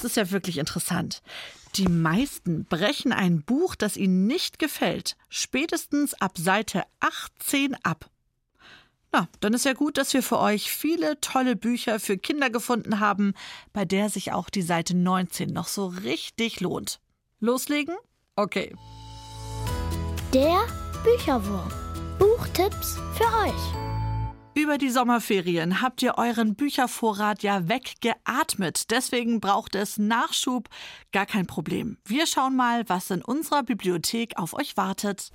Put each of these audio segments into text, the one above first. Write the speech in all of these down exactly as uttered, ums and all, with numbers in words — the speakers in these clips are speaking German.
ist ja wirklich interessant. Die meisten brechen ein Buch, das ihnen nicht gefällt, spätestens ab Seite achtzehn ab. Na, dann ist ja gut, dass wir für euch viele tolle Bücher für Kinder gefunden haben, bei der sich auch die Seite neunzehn noch so richtig lohnt. Loslegen? Okay. Der Bücherwurm. Buchtipps für euch. Über die Sommerferien habt ihr euren Büchervorrat ja weggeatmet. Deswegen braucht es Nachschub. Gar kein Problem. Wir schauen mal, was in unserer Bibliothek auf euch wartet.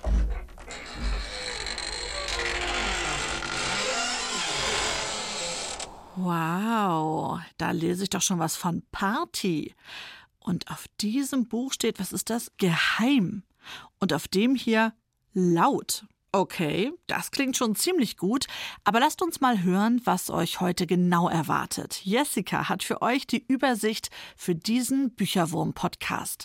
Wow, da lese ich doch schon was von Party. Und auf diesem Buch steht, was ist das? Geheim. Und auf dem hier laut. Okay, das klingt schon ziemlich gut, aber lasst uns mal hören, was euch heute genau erwartet. Jessica hat für euch die Übersicht für diesen Bücherwurm-Podcast.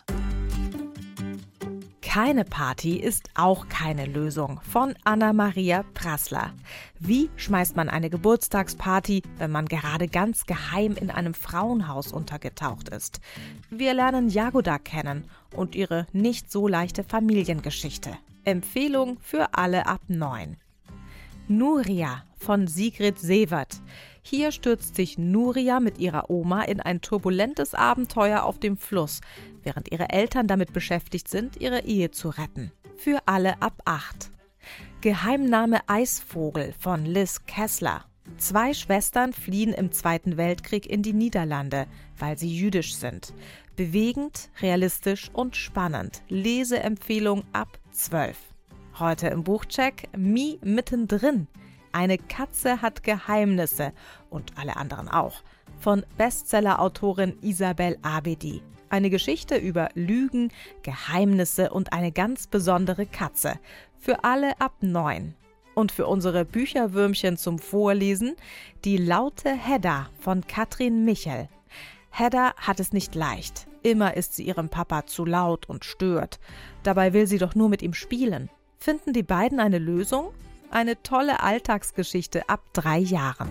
Keine Party ist auch keine Lösung von Anna-Maria Prassler. Wie schmeißt man eine Geburtstagsparty, wenn man gerade ganz geheim in einem Frauenhaus untergetaucht ist? Wir lernen Jagoda kennen und ihre nicht so leichte Familiengeschichte. Empfehlung für alle ab neun. Nuria von Sigrid Severt. Hier stürzt sich Nuria mit ihrer Oma in ein turbulentes Abenteuer auf dem Fluss, während ihre Eltern damit beschäftigt sind, ihre Ehe zu retten. Für alle ab acht. Geheimname Eisvogel von Liz Kessler. Zwei Schwestern fliehen im Zweiten Weltkrieg in die Niederlande, weil sie jüdisch sind. Bewegend, realistisch und spannend. Leseempfehlung ab zwölf. Heute im Buchcheck Mi mittendrin. Eine Katze hat Geheimnisse und alle anderen auch. Von Bestseller-Autorin Isabel Abedi. Eine Geschichte über Lügen, Geheimnisse und eine ganz besondere Katze. Für alle ab neun. Und für unsere Bücherwürmchen zum Vorlesen die laute Hedda von Katrin Michel. Hedda hat es nicht leicht. Immer ist sie ihrem Papa zu laut und stört. Dabei will sie doch nur mit ihm spielen. Finden die beiden eine Lösung? Eine tolle Alltagsgeschichte ab drei Jahren.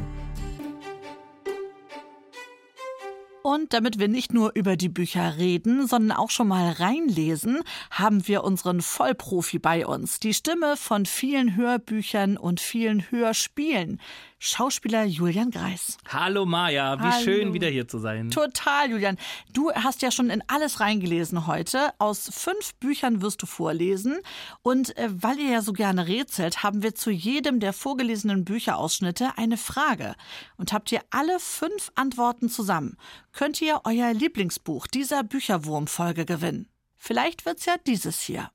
Und damit wir nicht nur über die Bücher reden, sondern auch schon mal reinlesen, haben wir unseren Vollprofi bei uns. Die Stimme von vielen Hörbüchern und vielen Hörspielen. Schauspieler Julian Greis. Hallo Maja, wie Hallo. Schön, wieder hier zu sein. Total, Julian. Du hast ja schon in alles reingelesen heute. Aus fünf Büchern wirst du vorlesen. Und äh, weil ihr ja so gerne rätselt, haben wir zu jedem der vorgelesenen Bücherausschnitte eine Frage. Und habt ihr alle fünf Antworten zusammen, könnt ihr euer Lieblingsbuch dieser Bücherwurm-Folge gewinnen. Vielleicht wird's ja dieses hier.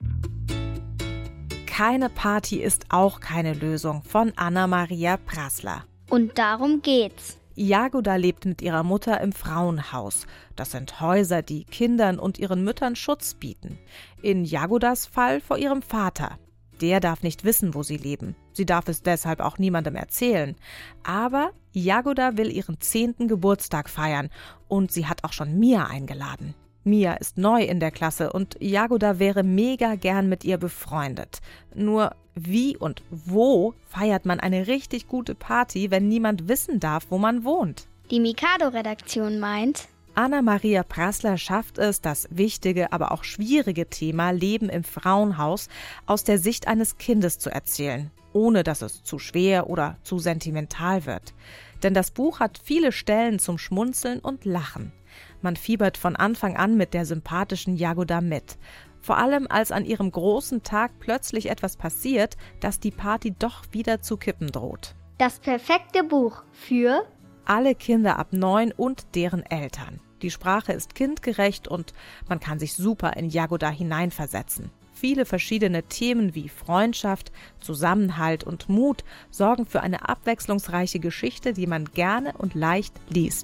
Keine Party ist auch keine Lösung von Anna-Maria Prassler. Und darum geht's. Jagoda lebt mit ihrer Mutter im Frauenhaus. Das sind Häuser, die Kindern und ihren Müttern Schutz bieten. In Jagodas Fall vor ihrem Vater. Der darf nicht wissen, wo sie leben. Sie darf es deshalb auch niemandem erzählen. Aber Jagoda will ihren zehnten Geburtstag feiern und sie hat auch schon Mia eingeladen. Mia ist neu in der Klasse und Jagoda wäre mega gern mit ihr befreundet. Nur wie und wo feiert man eine richtig gute Party, wenn niemand wissen darf, wo man wohnt? Die Mikado-Redaktion meint, Anna-Maria Prassler schafft es, das wichtige, aber auch schwierige Thema Leben im Frauenhaus aus der Sicht eines Kindes zu erzählen, ohne dass es zu schwer oder zu sentimental wird. Denn das Buch hat viele Stellen zum Schmunzeln und Lachen. Man fiebert von Anfang an mit der sympathischen Jagoda mit. Vor allem, als an ihrem großen Tag plötzlich etwas passiert, dass die Party doch wieder zu kippen droht. das perfekte Buch für alle Kinder ab neun und deren Eltern. Die Sprache ist kindgerecht und man kann sich super in Jagoda hineinversetzen. Viele verschiedene Themen wie Freundschaft, Zusammenhalt und Mut sorgen für eine abwechslungsreiche Geschichte, die man gerne und leicht liest.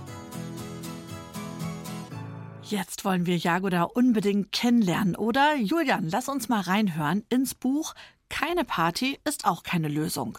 Jetzt wollen wir Jagoda unbedingt kennenlernen, oder? Julian, lass uns mal reinhören ins Buch Keine Party ist auch keine Lösung.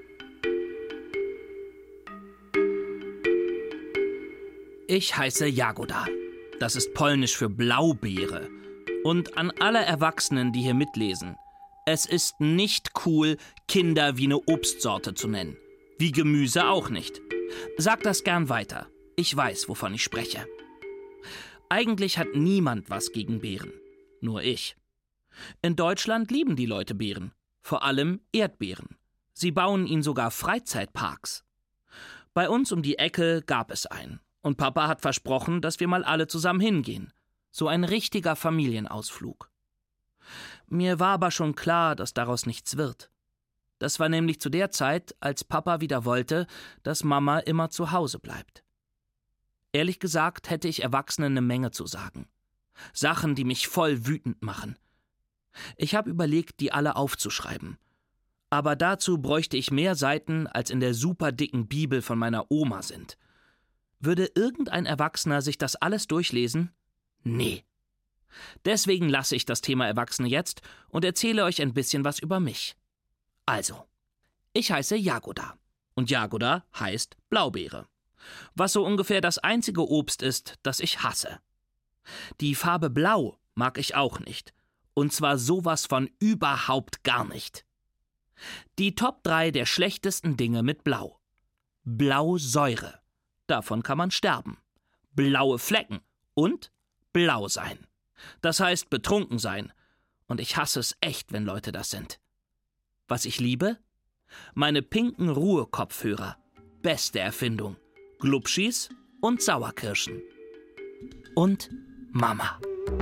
Ich heiße Jagoda. Das ist polnisch für Blaubeere. Und an alle Erwachsenen, die hier mitlesen. Es ist nicht cool, Kinder wie eine Obstsorte zu nennen. Wie Gemüse auch nicht. Sag das gern weiter. Ich weiß, wovon ich spreche. Eigentlich hat niemand was gegen Beeren. Nur ich. In Deutschland lieben die Leute Beeren. Vor allem Erdbeeren. Sie bauen ihnen sogar Freizeitparks. Bei uns um die Ecke gab es einen. Und Papa hat versprochen, dass wir mal alle zusammen hingehen. So ein richtiger Familienausflug. Mir war aber schon klar, dass daraus nichts wird. Das war nämlich zu der Zeit, als Papa wieder wollte, dass Mama immer zu Hause bleibt. Ehrlich gesagt hätte ich Erwachsenen eine Menge zu sagen. Sachen, die mich voll wütend machen. Ich habe überlegt, die alle aufzuschreiben. Aber dazu bräuchte ich mehr Seiten, als in der superdicken Bibel von meiner Oma sind. Würde irgendein Erwachsener sich das alles durchlesen? Nee. Deswegen lasse ich das Thema Erwachsene jetzt und erzähle euch ein bisschen was über mich. Also, ich heiße Jagoda. Und Jagoda heißt Blaubeere. Was so ungefähr das einzige Obst ist, das ich hasse. Die Farbe Blau mag ich auch nicht. Und zwar sowas von überhaupt gar nicht. Die Top drei der schlechtesten Dinge mit Blau. Blausäure. Davon kann man sterben. Blaue Flecken. Und blau sein. Das heißt betrunken sein. Und ich hasse es echt, wenn Leute das sind. Was ich liebe? Meine pinken Ruhe-Kopfhörer. Beste Erfindung. Glubschis und Sauerkirschen. Und Mama.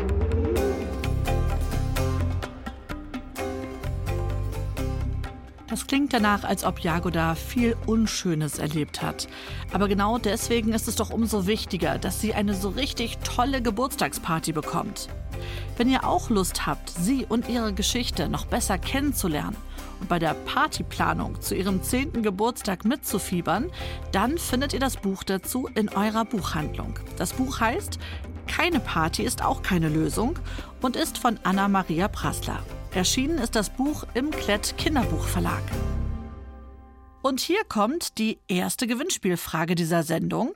Das klingt danach, als ob Jagoda viel Unschönes erlebt hat. Aber genau deswegen ist es doch umso wichtiger, dass sie eine so richtig tolle Geburtstagsparty bekommt. Wenn ihr auch Lust habt, sie und ihre Geschichte noch besser kennenzulernen und bei der Partyplanung zu ihrem zehnten Geburtstag mitzufiebern, dann findet ihr das Buch dazu in eurer Buchhandlung. Das Buch heißt »Keine Party ist auch keine Lösung« und ist von Anna-Maria Prassler. Erschienen ist das Buch im Klett Kinderbuchverlag. Und hier kommt die erste Gewinnspielfrage dieser Sendung.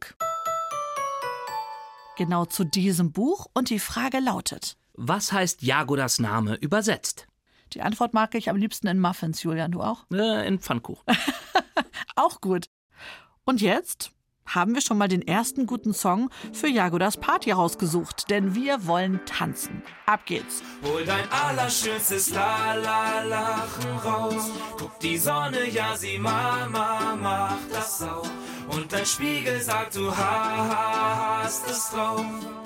Genau zu diesem Buch und die Frage lautet: Was heißt Jagodas Name übersetzt? Die Antwort mag ich am liebsten in Muffins, Julian, du auch? Äh, in Pfannkuchen. Auch gut. Und jetzt haben wir schon mal den ersten guten Song für Jagodas Party rausgesucht, denn wir wollen tanzen. Ab geht's. Hol dein allerschönstes La-La-Lachen raus. Guck die Sonne, ja sie Mama macht das auch. Und dein Spiegel sagt, du hast es drauf.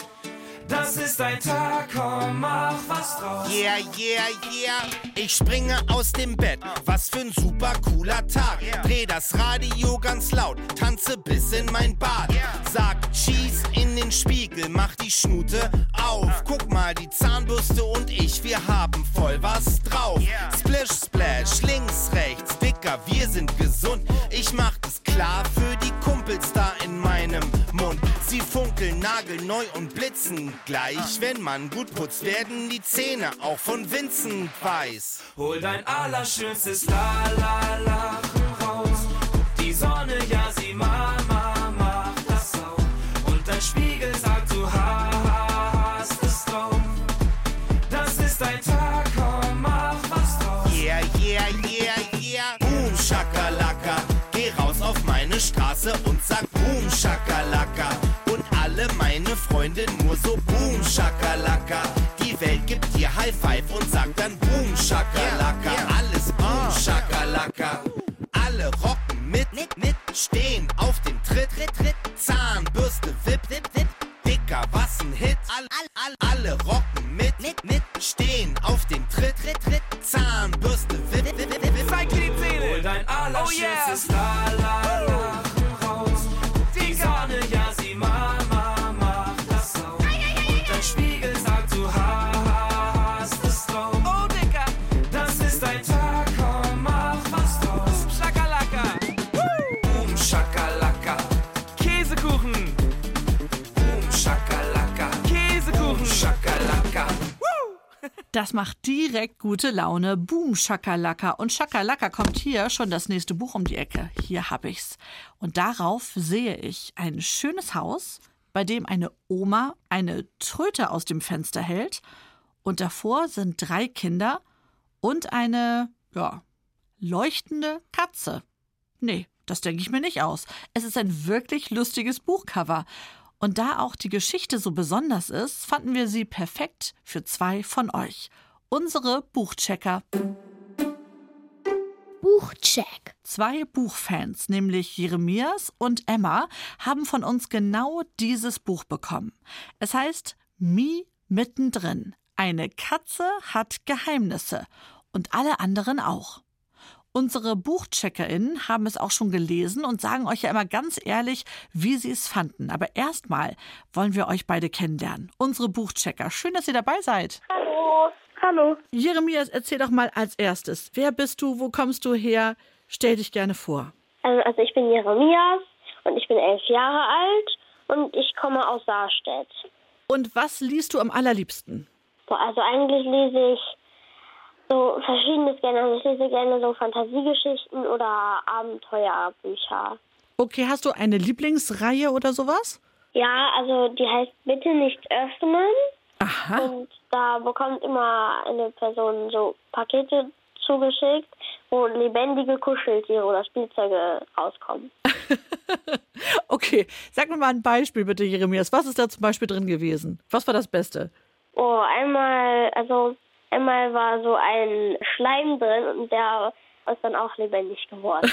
Das ist dein Tag, komm, mach was draus. Yeah, yeah, yeah, ich springe aus dem Bett, was für ein super cooler Tag. Dreh das Radio ganz laut, tanze bis in mein Bad. Sag Cheese in den Spiegel, mach die Schnute auf. Guck mal, die Zahnbürste und ich, wir haben voll was drauf. Splish, splash, links, rechts, Dicker, wir sind gesund. Ich mach das klar für die Kumpels da in meinem Mund. Sie funkeln nagelneu und blitzen gleich. Wenn man gut putzt, werden die Zähne auch von Vincent weiß. Hol dein allerschönstes La-La-Lachen raus. Guck die Sonne, ja sie Mama macht das auch. Und dein Spiegel sagt, du hast es drauf. Das ist dein Tag, komm, mach was draus. Yeah, yeah, yeah, yeah. Boom, Schakalaka. Geh raus auf meine Straße und sag Boom, Schakalaka. Und alle meine Freunde nur so Boom, Schakalaka. Die Welt gibt dir High Five und sagt dann Boom, Schakalaka. Alles Boom, Schakalaka. Alle rocken mit, mit, mit, stehen auf dem Tritt, Tritt, Tritt. Zahnbürste, Wip, Wip, Wip. Dicker, was ein Hit. All, all, all, alle rocken mit, mit, mit, stehen auf dem Tritt, Tritt, Tritt. Zahnbürste, Wip, Wip, Wip, Wip. Zeig dir die Zähne. Hol dein allerschönstes La-La-Lachen raus. Die Sonne, ja sie Mama macht das auch. Und dein Spiegel sagt, du hast es drauf. Oh, Dicker, das ist dein Tag, komm, mach was draus. Schakalaka. Boom, Schakalaka. Käsekuchen. Boom, Schakalaka. Käsekuchen. Boom, Schakalaka. Das macht direkt gute Laune. Boom, Schakalaka. Und Schakalaka kommt hier schon das nächste Buch um die Ecke. Hier hab ich's. Und darauf sehe ich ein schönes Haus, bei dem eine Oma eine Tröte aus dem Fenster hält. Und davor sind drei Kinder und eine, ja, leuchtende Katze. Nee, das denke ich mir nicht aus. Es ist ein wirklich lustiges Buchcover. Und da auch die Geschichte so besonders ist, fanden wir sie perfekt für zwei von euch. Unsere Buchchecker. Buchcheck. Zwei Buchfans, nämlich Jeremias und Emma, haben von uns genau dieses Buch bekommen. Es heißt Mi mittendrin. Eine Katze hat Geheimnisse. Und alle anderen auch. Unsere BuchcheckerInnen haben es auch schon gelesen und sagen euch ja immer ganz ehrlich, wie sie es fanden. Aber erstmal wollen wir euch beide kennenlernen. Unsere Buchchecker. Schön, dass ihr dabei seid. Hallo. Hallo. Jeremias, erzähl doch mal als erstes. Wer bist du? Wo kommst du her? Stell dich gerne vor. Also, also ich bin Jeremias und ich bin elf Jahre alt und ich komme aus Saarstedt. Und was liest du am allerliebsten? Boah, also eigentlich lese ich so Verschiedenes gerne. Also ich lese gerne so Fantasiegeschichten oder Abenteuerbücher. Okay, hast du eine Lieblingsreihe oder sowas? Ja, also die heißt Bitte nicht öffnen. Aha. Und da bekommt immer eine Person so Pakete zugeschickt, wo lebendige Kuscheltiere oder Spielzeuge rauskommen. Okay, sag mir mal ein Beispiel bitte, Jeremias. Was ist da zum Beispiel drin gewesen? Was war das Beste? Oh, einmal, also einmal war so ein Schleim drin und der ist dann auch lebendig geworden.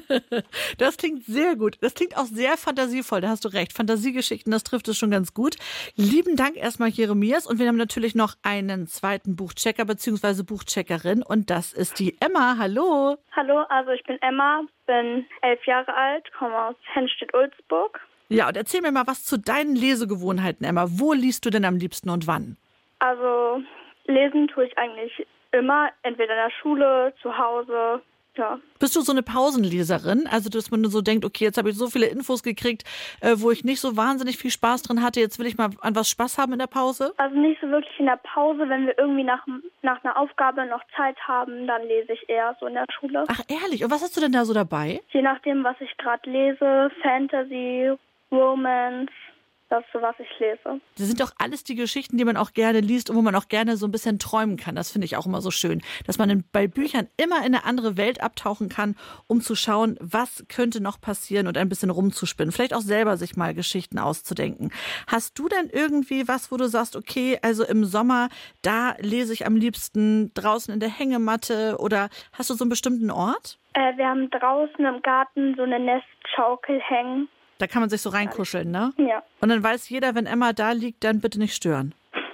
Das klingt sehr gut. Das klingt auch sehr fantasievoll, da hast du recht. Fantasiegeschichten, das trifft es schon ganz gut. Lieben Dank erstmal, Jeremias. Und wir haben natürlich noch einen zweiten Buchchecker bzw. Buchcheckerin und das ist die Emma. Hallo. Hallo, also ich bin Emma, bin elf Jahre alt, komme aus Hennstedt-Ulzburg. Ja, und erzähl mir mal was zu deinen Lesegewohnheiten, Emma. Wo liest du denn am liebsten und wann? Also lesen tue ich eigentlich immer, entweder in der Schule, zu Hause, ja. Bist du so eine Pausenleserin? Also, dass man so denkt, okay, jetzt habe ich so viele Infos gekriegt, äh, wo ich nicht so wahnsinnig viel Spaß drin hatte, jetzt will ich mal an was Spaß haben in der Pause? Also nicht so wirklich in der Pause, wenn wir irgendwie nach, nach einer Aufgabe noch Zeit haben, dann lese ich eher so in der Schule. Ach, ehrlich? Und was hast du denn da so dabei? Je nachdem, was ich gerade lese, Fantasy, Romance, das ist so, was ich lese. Das sind doch alles die Geschichten, die man auch gerne liest und wo man auch gerne so ein bisschen träumen kann. Das finde ich auch immer so schön, dass man in, bei Büchern immer in eine andere Welt abtauchen kann, um zu schauen, was könnte noch passieren und ein bisschen rumzuspinnen. Vielleicht auch selber sich mal Geschichten auszudenken. Hast du denn irgendwie was, wo du sagst, okay, also im Sommer, da lese ich am liebsten draußen in der Hängematte oder hast du so einen bestimmten Ort? Äh, wir haben draußen im Garten so eine Nestschaukel hängen. Da kann man sich so reinkuscheln, ne? Ja. Und dann weiß jeder, wenn Emma da liegt, dann bitte nicht stören.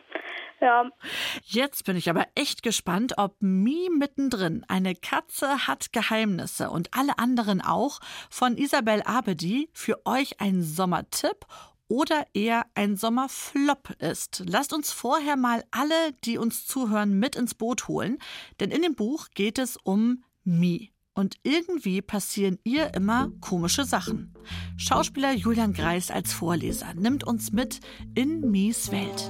Ja. Jetzt bin ich aber echt gespannt, ob Mi mittendrin, eine Katze hat Geheimnisse und alle anderen auch, von Isabel Abedi für euch ein Sommertipp oder eher ein Sommerflop ist. Lasst uns vorher mal alle, die uns zuhören, mit ins Boot holen, denn in dem Buch geht es um Mi. Und irgendwie passieren ihr immer komische Sachen. Schauspieler Julian Greis als Vorleser nimmt uns mit in Mies Welt.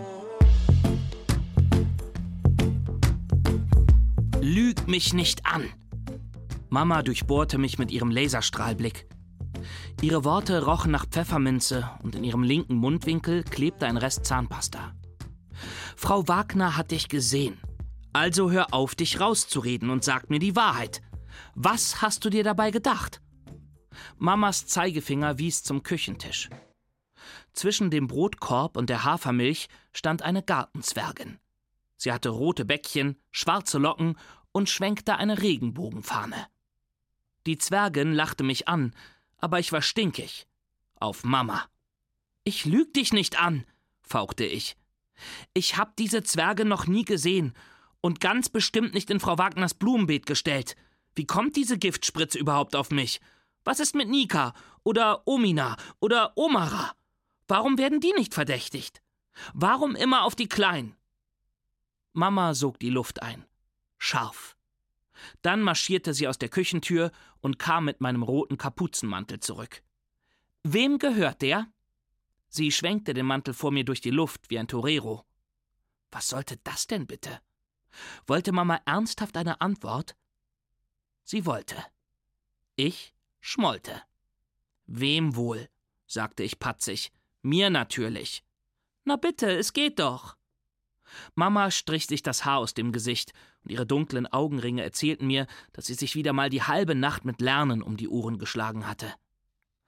Lüg mich nicht an! Mama durchbohrte mich mit ihrem Laserstrahlblick. Ihre Worte rochen nach Pfefferminze und in ihrem linken Mundwinkel klebte ein Rest Zahnpasta. Frau Wagner hat dich gesehen. Also hör auf, dich rauszureden und sag mir die Wahrheit. Was hast du dir dabei gedacht? Mamas Zeigefinger wies zum Küchentisch. Zwischen dem Brotkorb und der Hafermilch stand eine Gartenzwergin. Sie hatte rote Bäckchen, schwarze Locken und schwenkte eine Regenbogenfahne. Die Zwergin lachte mich an, aber ich war stinkig. Auf Mama. »Ich lüg dich nicht an«, fauchte ich. »Ich hab diese Zwerge noch nie gesehen und ganz bestimmt nicht in Frau Wagners Blumenbeet gestellt. Wie kommt diese Giftspritze überhaupt auf mich? Was ist mit Nika oder Omina oder Omara? Warum werden die nicht verdächtigt? Warum immer auf die Kleinen?« Mama sog die Luft ein. Scharf. Dann marschierte sie aus der Küchentür und kam mit meinem roten Kapuzenmantel zurück. »Wem gehört der?« Sie schwenkte den Mantel vor mir durch die Luft wie ein Torero. Was sollte das denn bitte? Wollte Mama ernsthaft eine Antwort? Sie wollte. Ich schmollte. »Wem wohl?«, sagte ich patzig. »Mir natürlich.« »Na bitte, es geht doch.« Mama strich sich das Haar aus dem Gesicht und ihre dunklen Augenringe erzählten mir, dass sie sich wieder mal die halbe Nacht mit Lernen um die Ohren geschlagen hatte.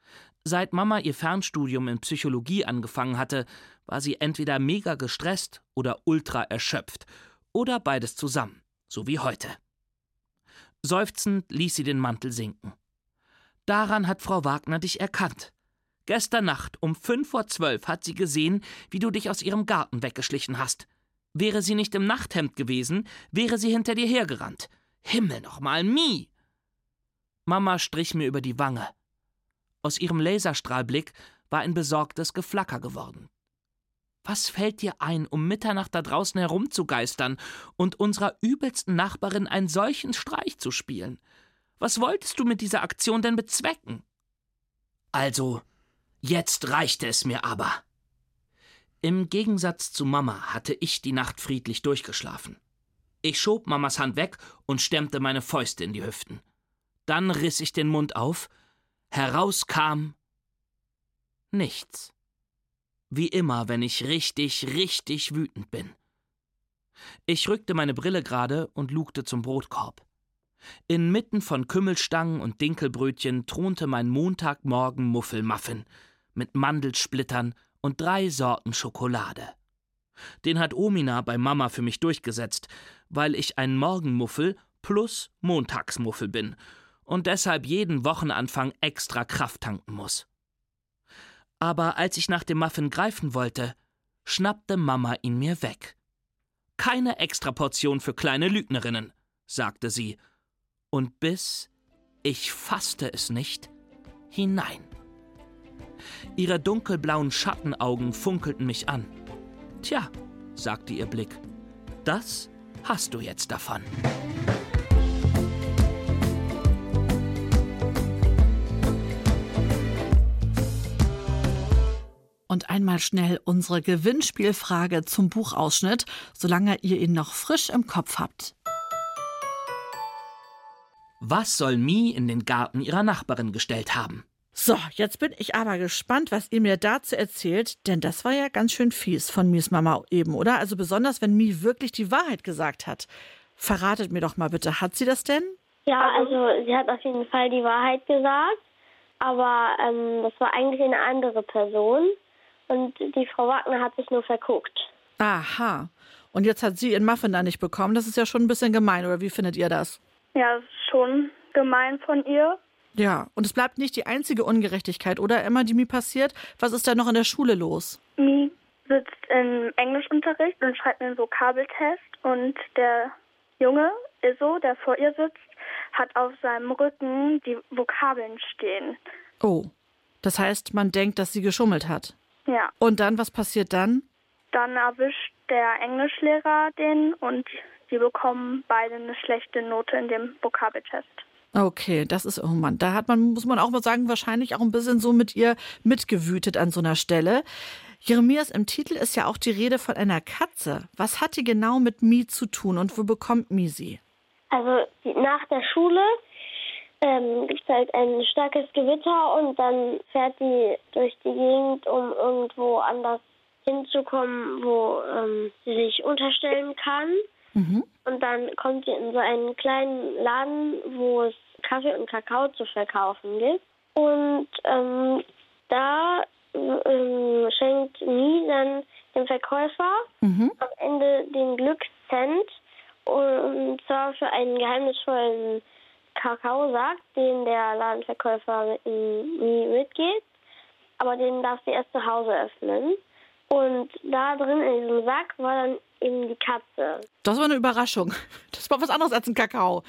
Seit Mama ihr Fernstudium in Psychologie angefangen hatte, war sie entweder mega gestresst oder ultra erschöpft. Oder beides zusammen, so wie heute. Seufzend ließ sie den Mantel sinken. Daran hat Frau Wagner dich erkannt. Gestern Nacht um fünf vor zwölf hat sie gesehen, wie du dich aus ihrem Garten weggeschlichen hast. Wäre sie nicht im Nachthemd gewesen, wäre sie hinter dir hergerannt. Himmel nochmal, Mie! Mama strich mir über die Wange. Aus ihrem Laserstrahlblick war ein besorgtes Geflacker geworden. Was fällt dir ein, um Mitternacht da draußen herumzugeistern und unserer übelsten Nachbarin einen solchen Streich zu spielen? Was wolltest du mit dieser Aktion denn bezwecken? Also, jetzt reichte es mir aber. Im Gegensatz zu Mama hatte ich die Nacht friedlich durchgeschlafen. Ich schob Mamas Hand weg und stemmte meine Fäuste in die Hüften. Dann riss ich den Mund auf. Heraus kam nichts. Wie immer, wenn ich richtig, richtig wütend bin. Ich rückte meine Brille gerade und lugte zum Brotkorb. Inmitten von Kümmelstangen und Dinkelbrötchen thronte mein Montagmorgen-Muffelmuffin mit Mandelsplittern und drei Sorten Schokolade. Den hat Omina bei Mama für mich durchgesetzt, weil ich ein Morgenmuffel plus Montagsmuffel bin und deshalb jeden Wochenanfang extra Kraft tanken muss. Aber als ich nach dem Muffin greifen wollte, schnappte Mama ihn mir weg. »Keine Extraportion für kleine Lügnerinnen«, sagte sie, und biss, ich fasste es nicht, hinein. Ihre dunkelblauen Schattenaugen funkelten mich an. »Tja«, sagte ihr Blick, »das hast du jetzt davon.« Und einmal schnell unsere Gewinnspielfrage zum Buchausschnitt, solange ihr ihn noch frisch im Kopf habt. Was soll Mie in den Garten ihrer Nachbarin gestellt haben? So, jetzt bin ich aber gespannt, was ihr mir dazu erzählt, denn das war ja ganz schön fies von Mies Mama eben, oder? Also besonders, wenn Mie wirklich die Wahrheit gesagt hat. Verratet mir doch mal bitte, hat sie das denn? Ja, also sie hat auf jeden Fall die Wahrheit gesagt, aber ähm, das war eigentlich eine andere Person. Und die Frau Wagner hat sich nur verguckt. Aha. Und jetzt hat sie ihren Muffin da nicht bekommen. Das ist ja schon ein bisschen gemein, oder wie findet ihr das? Ja, das ist schon gemein von ihr. Ja, und es bleibt nicht die einzige Ungerechtigkeit, oder Emma, die mir passiert? Was ist da noch in der Schule los? Mi sitzt im Englischunterricht und schreibt einen Vokabeltest. Und der Junge, Iso, der vor ihr sitzt, hat auf seinem Rücken die Vokabeln stehen. Oh, das heißt, man denkt, dass sie geschummelt hat. Ja. Und dann, was passiert dann? Dann erwischt der Englischlehrer den und die bekommen beide eine schlechte Note in dem Vokabeltest. Okay, das ist, oh Mann, da hat man, muss man auch mal sagen, wahrscheinlich auch ein bisschen so mit ihr mitgewütet an so einer Stelle. Jeremias, im Titel ist ja auch die Rede von einer Katze. Was hat die genau mit Mie zu tun und wo bekommt Mie sie? Also nach der Schule ähm, gibt es halt ein starkes Gewitter und dann fährt sie durch die Gegend, um irgendwo anders hinzukommen, wo ähm, sie sich unterstellen kann. Mhm. Und dann kommt sie in so einen kleinen Laden, wo es Kaffee und Kakao zu verkaufen gibt. Und ähm, da ähm, schenkt Mie dann dem Verkäufer mhm. am Ende den Glückscent, und zwar für einen geheimnisvollen Kakaosack, den der Ladenverkäufer mit Mie mitgeht. Aber den darf sie erst zu Hause öffnen. Und da drin in diesem Sack war dann eben die Katze. Das war eine Überraschung. Das war was anderes als ein Kakao.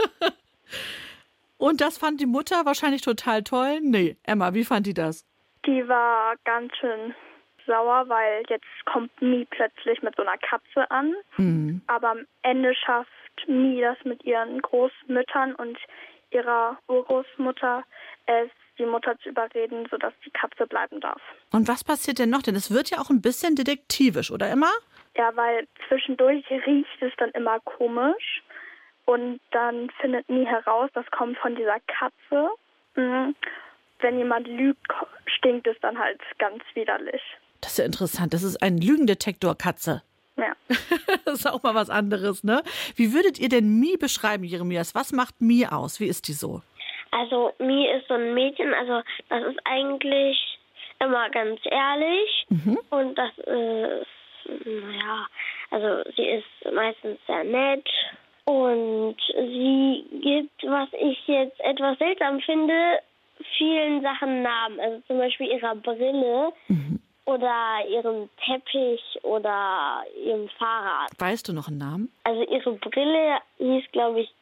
Und das fand die Mutter wahrscheinlich total toll? Nee, Emma, wie fand die das? Die war ganz schön sauer, weil jetzt kommt Mie plötzlich mit so einer Katze an. Mhm. Aber am Ende schafft Mie das mit ihren Großmüttern und ihrer Urgroßmutter, es die Mutter zu überreden, sodass die Katze bleiben darf. Und was passiert denn noch? Denn es wird ja auch ein bisschen detektivisch, oder Emma? Ja, weil zwischendurch riecht es dann immer komisch. Und dann findet Mie heraus, das kommt von dieser Katze. Mhm. Wenn jemand lügt, stinkt es dann halt ganz widerlich. Das ist ja interessant. Das ist ein Lügendetektor-Katze. Ja. Das ist auch mal was anderes, ne? Wie würdet ihr denn Mie beschreiben, Jeremias? Was macht Mie aus? Wie ist die so? Also Mi ist so ein Mädchen, also das ist eigentlich immer ganz ehrlich mhm. und das ist, naja, also sie ist meistens sehr nett und sie gibt, was ich jetzt etwas seltsam finde, vielen Sachen Namen, also zum Beispiel ihrer Brille mhm. oder ihrem Teppich oder ihrem Fahrrad. Weißt du noch einen Namen? Also ihre Brille hieß, glaube ich,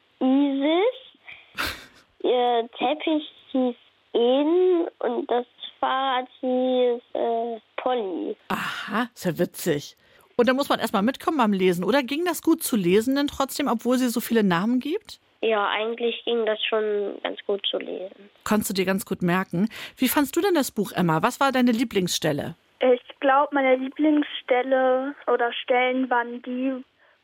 Isis, ihr Teppich hieß Eden und das Fahrrad hieß äh, Polly. Aha, ist ja witzig. Und da muss man erstmal mitkommen beim Lesen. Oder ging das gut zu lesen denn trotzdem, obwohl sie so viele Namen gibt? Ja, eigentlich ging das schon ganz gut zu lesen. Konntest du dir ganz gut merken. Wie fandst du denn das Buch, Emma? Was war deine Lieblingsstelle? Ich glaube, meine Lieblingsstelle oder Stellen waren die,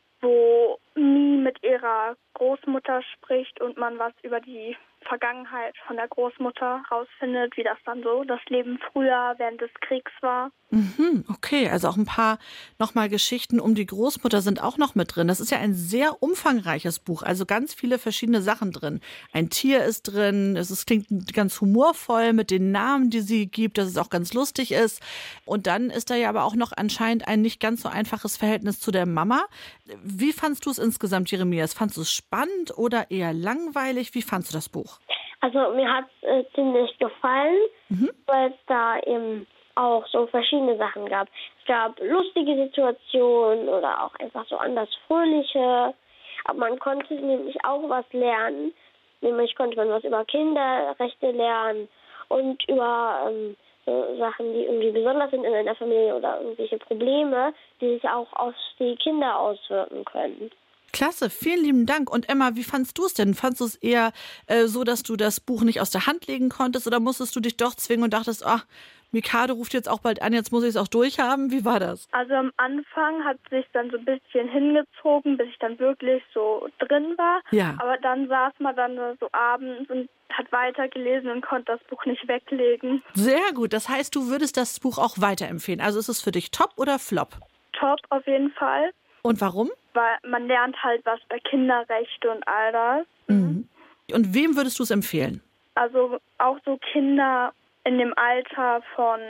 wo Mi mit ihrer Großmutter spricht und man was über die Vergangenheit von der Großmutter rausfindet, wie das dann so das Leben früher während des Kriegs war. Mhm, okay, also auch ein paar nochmal Geschichten um die Großmutter sind auch noch mit drin. Das ist ja ein sehr umfangreiches Buch, also ganz viele verschiedene Sachen drin. Ein Tier ist drin, es ist, klingt ganz humorvoll mit den Namen, die sie gibt, dass es auch ganz lustig ist. Und dann ist da ja aber auch noch anscheinend ein nicht ganz so einfaches Verhältnis zu der Mama. Wie fandst du es insgesamt, Jeremias? Fandst du es spannend oder eher langweilig? Wie fandst du das Buch? Also mir hat es äh, ziemlich gefallen, mhm. weil es da eben auch so verschiedene Sachen gab. Es gab lustige Situationen oder auch einfach so anders fröhliche. Aber man konnte nämlich auch was lernen. Nämlich konnte man was über Kinderrechte lernen und über ähm, so Sachen, die irgendwie besonders sind in einer Familie oder irgendwelche Probleme, die sich auch auf die Kinder auswirken können. Klasse, vielen lieben Dank. Und Emma, wie fandst du es denn? Fandst du es eher äh, so, dass du das Buch nicht aus der Hand legen konntest oder musstest du dich doch zwingen und dachtest, ach, Mikado ruft jetzt auch bald an, jetzt muss ich es auch durchhaben? Wie war das? Also am Anfang hat es sich dann so ein bisschen hingezogen, bis ich dann wirklich so drin war. Ja. Aber dann saß man dann so abends und hat weitergelesen und konnte das Buch nicht weglegen. Sehr gut, das heißt, du würdest das Buch auch weiterempfehlen. Also ist es für dich top oder flop? Top auf jeden Fall. Und warum? Weil man lernt halt was bei Kinderrechte und all das. Mhm. Und wem würdest du es empfehlen? Also auch so Kinder in dem Alter von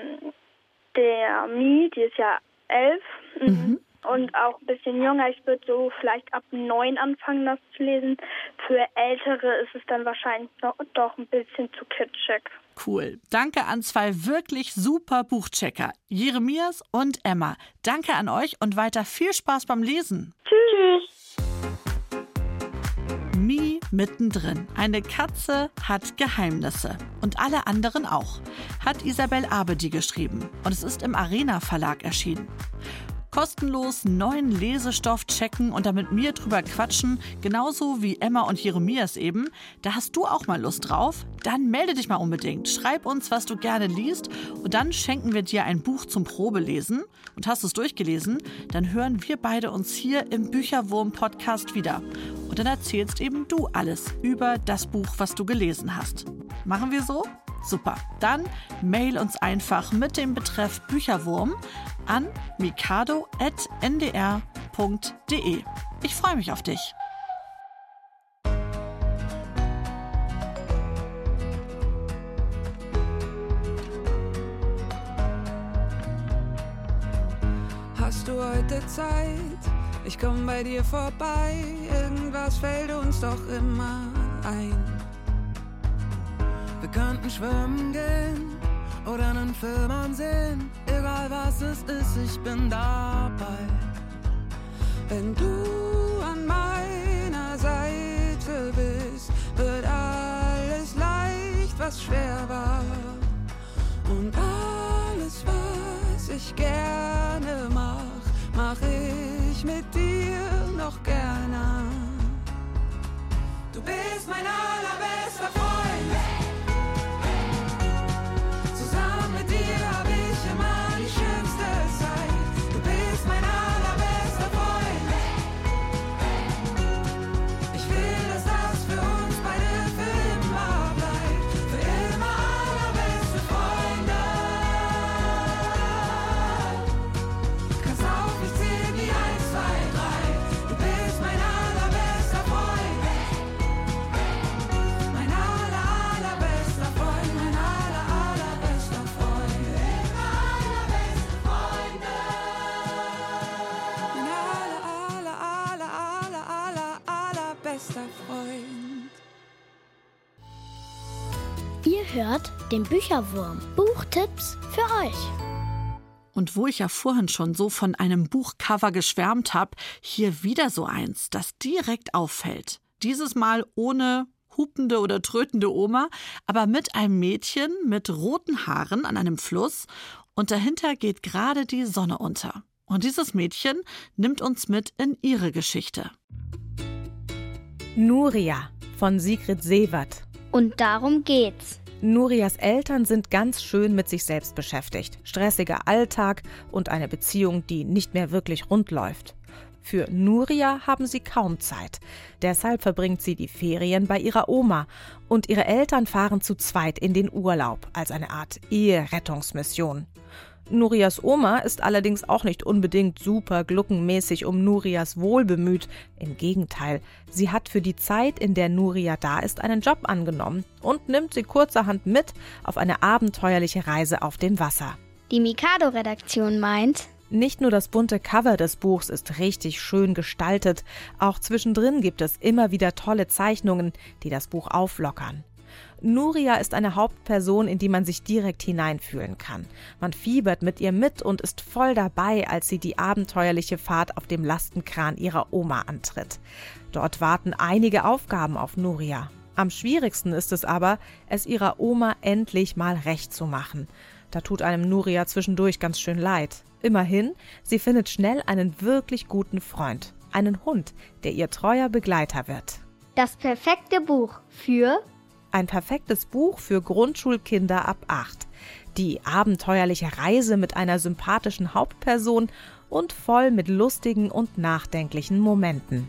der Mi, die ist ja elf. Mhm. Und auch ein bisschen jünger. Ich würde so vielleicht ab neun anfangen, das zu lesen. Für Ältere ist es dann wahrscheinlich noch, doch ein bisschen zu kitschig. Cool. Danke an zwei wirklich super Buchchecker, Jeremias und Emma. Danke an euch und weiter viel Spaß beim Lesen. Tschüss. Mi mittendrin. Eine Katze hat Geheimnisse. Und alle anderen auch. Hat Isabel Abedi geschrieben. Und es ist im Arena Verlag erschienen. Kostenlos neuen Lesestoff checken und da mit mir drüber quatschen, genauso wie Emma und Jeremias eben. Da hast du auch mal Lust drauf? Dann melde dich mal unbedingt. Schreib uns, was du gerne liest und dann schenken wir dir ein Buch zum Probelesen. Und hast du es durchgelesen, dann hören wir beide uns hier im Bücherwurm-Podcast wieder. Und dann erzählst eben du alles über das Buch, was du gelesen hast. Machen wir so? Super. Dann mail uns einfach mit dem Betreff Bücherwurm an mikado at n d r punkt d e. Ich freue mich auf dich. Hast du heute Zeit? Ich komm bei dir vorbei. Irgendwas fällt uns doch immer ein. Wir könnten schwimmen gehen oder einen Film ansehen. Egal was es ist, ich bin dabei. Wenn du an meiner Seite bist, wird alles leicht, was schwer war. Und alles, was ich gerne mach, mach ich mit dir noch gerne. Du bist mein allerbester Freund. Mein hört den Bücherwurm. Buchtipps für euch. Und wo ich ja vorhin schon so von einem Buchcover geschwärmt habe, hier wieder so eins, das direkt auffällt. Dieses Mal ohne hupende oder trötende Oma, aber mit einem Mädchen mit roten Haaren an einem Fluss und dahinter geht gerade die Sonne unter. Und dieses Mädchen nimmt uns mit in ihre Geschichte. Nuria von Sigrid Sewert. Und darum geht's. Nurias Eltern sind ganz schön mit sich selbst beschäftigt. Stressiger Alltag und eine Beziehung, die nicht mehr wirklich rund läuft. Für Nuria haben sie kaum Zeit. Deshalb verbringt sie die Ferien bei ihrer Oma. Und ihre Eltern fahren zu zweit in den Urlaub als eine Art Eherettungsmission. Nurias Oma ist allerdings auch nicht unbedingt super gluckenmäßig um Nurias Wohl bemüht. Im Gegenteil, sie hat für die Zeit, in der Nuria da ist, einen Job angenommen und nimmt sie kurzerhand mit auf eine abenteuerliche Reise auf dem Wasser. Die Mikado-Redaktion meint, nicht nur das bunte Cover des Buchs ist richtig schön gestaltet, auch zwischendrin gibt es immer wieder tolle Zeichnungen, die das Buch auflockern. Nuria ist eine Hauptperson, in die man sich direkt hineinfühlen kann. Man fiebert mit ihr mit und ist voll dabei, als sie die abenteuerliche Fahrt auf dem Lastenkran ihrer Oma antritt. Dort warten einige Aufgaben auf Nuria. Am schwierigsten ist es aber, es ihrer Oma endlich mal recht zu machen. Da tut einem Nuria zwischendurch ganz schön leid. Immerhin, sie findet schnell einen wirklich guten Freund, einen Hund, der ihr treuer Begleiter wird. Das perfekte Buch für... Ein perfektes Buch für Grundschulkinder ab acht. Die abenteuerliche Reise mit einer sympathischen Hauptperson und voll mit lustigen und nachdenklichen Momenten.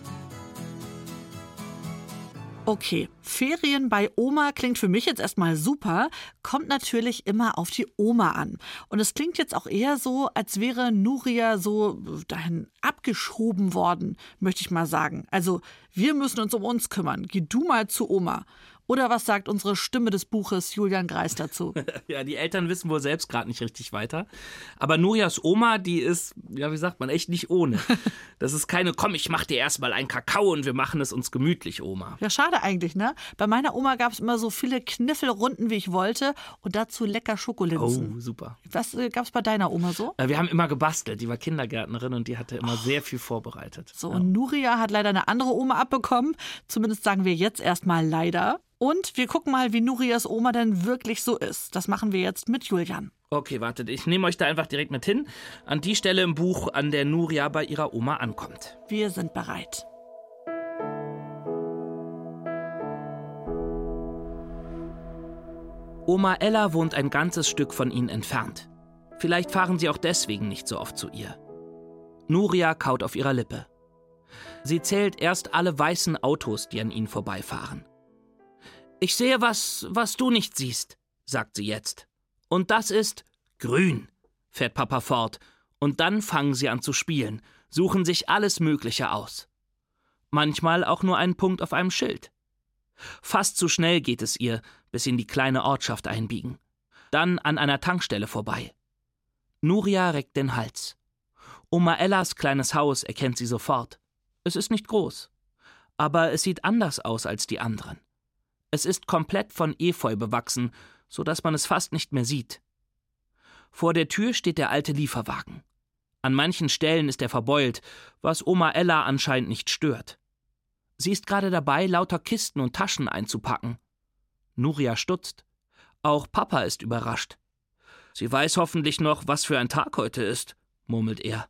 Okay, Ferien bei Oma klingt für mich jetzt erstmal super, kommt natürlich immer auf die Oma an. Und es klingt jetzt auch eher so, als wäre Nuria so dahin abgeschoben worden, möchte ich mal sagen. Also, wir müssen uns um uns kümmern. Geh du mal zu Oma. Oder was sagt unsere Stimme des Buches Julian Greis dazu? Ja, die Eltern wissen wohl selbst gerade nicht richtig weiter. Aber Nurias Oma, die ist, ja, wie sagt man, echt nicht ohne. Das ist keine, komm, ich mach dir erstmal einen Kakao und wir machen es uns gemütlich, Oma. Ja, schade eigentlich, ne? Bei meiner Oma gab es immer so viele Kniffelrunden, wie ich wollte und dazu lecker Schokolinsen. Oh, super. Was äh, gab es bei deiner Oma so? Wir haben immer gebastelt. Die war Kindergärtnerin und die hatte immer oh. sehr viel vorbereitet. So, ja. Und Nuria hat leider eine andere Oma abbekommen. Zumindest sagen wir jetzt erstmal leider. Und wir gucken mal, wie Nurias Oma denn wirklich so ist. Das machen wir jetzt mit Julian. Okay, wartet, ich nehme euch da einfach direkt mit hin. An die Stelle im Buch, an der Nuria bei ihrer Oma ankommt. Wir sind bereit. Oma Ella wohnt ein ganzes Stück von ihnen entfernt. Vielleicht fahren sie auch deswegen nicht so oft zu ihr. Nuria kaut auf ihrer Lippe. Sie zählt erst alle weißen Autos, die an ihnen vorbeifahren. Ich sehe was, was du nicht siehst, sagt sie jetzt. Und das ist grün, fährt Papa fort. Und dann fangen sie an zu spielen, suchen sich alles Mögliche aus. Manchmal auch nur einen Punkt auf einem Schild. Fast zu schnell geht es ihr, bis sie in die kleine Ortschaft einbiegen. Dann an einer Tankstelle vorbei. Nuria reckt den Hals. Oma Ellas kleines Haus erkennt sie sofort. Es ist nicht groß, aber es sieht anders aus als die anderen. Es ist komplett von Efeu bewachsen, so dass man es fast nicht mehr sieht. Vor der Tür steht der alte Lieferwagen. An manchen Stellen ist er verbeult, was Oma Ella anscheinend nicht stört. Sie ist gerade dabei, lauter Kisten und Taschen einzupacken. Nuria stutzt. Auch Papa ist überrascht. Sie weiß hoffentlich noch, was für ein Tag heute ist, murmelt er.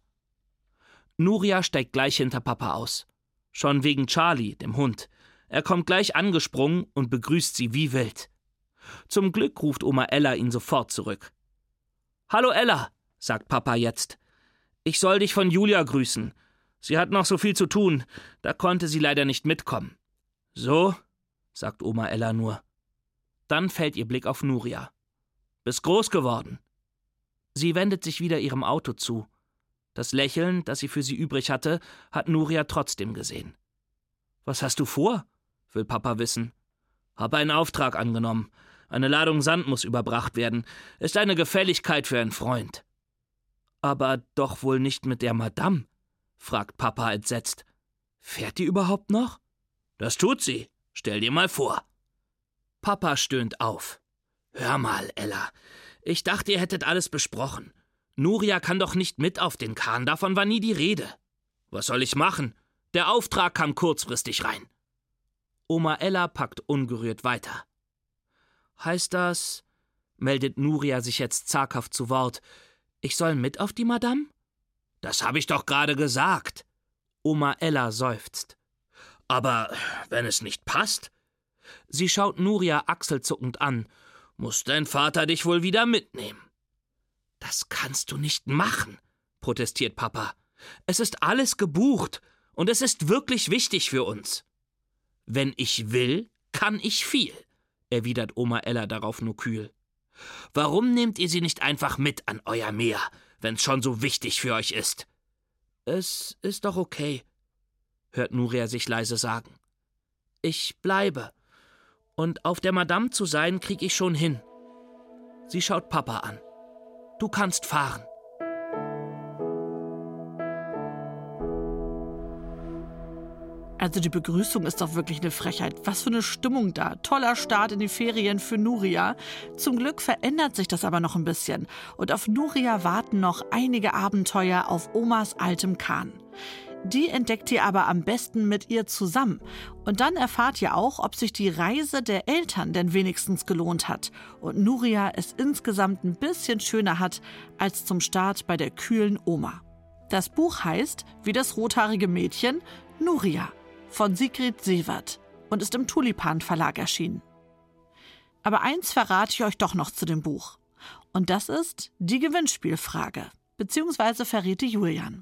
Nuria steigt gleich hinter Papa aus. Schon wegen Charlie, dem Hund. Er kommt gleich angesprungen und begrüßt sie wie wild. Zum Glück ruft Oma Ella ihn sofort zurück. »Hallo Ella«, sagt Papa jetzt. »Ich soll dich von Julia grüßen. Sie hat noch so viel zu tun, da konnte sie leider nicht mitkommen.« »So«, sagt Oma Ella nur. Dann fällt ihr Blick auf Nuria. »Bist groß geworden.« Sie wendet sich wieder ihrem Auto zu. Das Lächeln, das sie für sie übrig hatte, hat Nuria trotzdem gesehen. »Was hast du vor?«, will Papa wissen. »Habe einen Auftrag angenommen. Eine Ladung Sand muss überbracht werden. Ist eine Gefälligkeit für einen Freund.« »Aber doch wohl nicht mit der Madame?«, fragt Papa entsetzt. »Fährt die überhaupt noch?« »Das tut sie. Stell dir mal vor.« Papa stöhnt auf. Hör mal, Ella. Ich dachte, ihr hättet alles besprochen. Nuria kann doch nicht mit auf den Kahn, davon war nie die Rede. Was soll ich machen? Der Auftrag kam kurzfristig rein. Oma Ella packt ungerührt weiter. Heißt das, meldet Nuria sich jetzt zaghaft zu Wort, ich soll mit auf die Madame? Das habe ich doch gerade gesagt. Oma Ella seufzt. Aber wenn es nicht passt? Sie schaut Nuria achselzuckend an. Muss dein Vater dich wohl wieder mitnehmen? Das kannst du nicht machen, protestiert Papa. Es ist alles gebucht und es ist wirklich wichtig für uns. Wenn ich will, kann ich viel, erwidert Oma Ella darauf nur kühl. Warum nehmt ihr sie nicht einfach mit an euer Meer, wenn's schon so wichtig für euch ist? Es ist doch okay, hört Nuria sich leise sagen. Ich bleibe. Und auf der Madame zu sein, krieg ich schon hin. Sie schaut Papa an. Du kannst fahren. Also die Begrüßung ist doch wirklich eine Frechheit. Was für eine Stimmung da. Toller Start in die Ferien für Nuria. Zum Glück verändert sich das aber noch ein bisschen. Und auf Nuria warten noch einige Abenteuer auf Omas altem Kahn. Die entdeckt ihr aber am besten mit ihr zusammen. Und dann erfahrt ihr auch, ob sich die Reise der Eltern denn wenigstens gelohnt hat. Und Nuria es insgesamt ein bisschen schöner hat als zum Start bei der kühlen Oma. Das Buch heißt, wie das rothaarige Mädchen, Nuria von Sigrid Sewert und ist im Tulipan Verlag erschienen. Aber eins verrate ich euch doch noch zu dem Buch. Und das ist die Gewinnspielfrage, beziehungsweise verrät die Julian.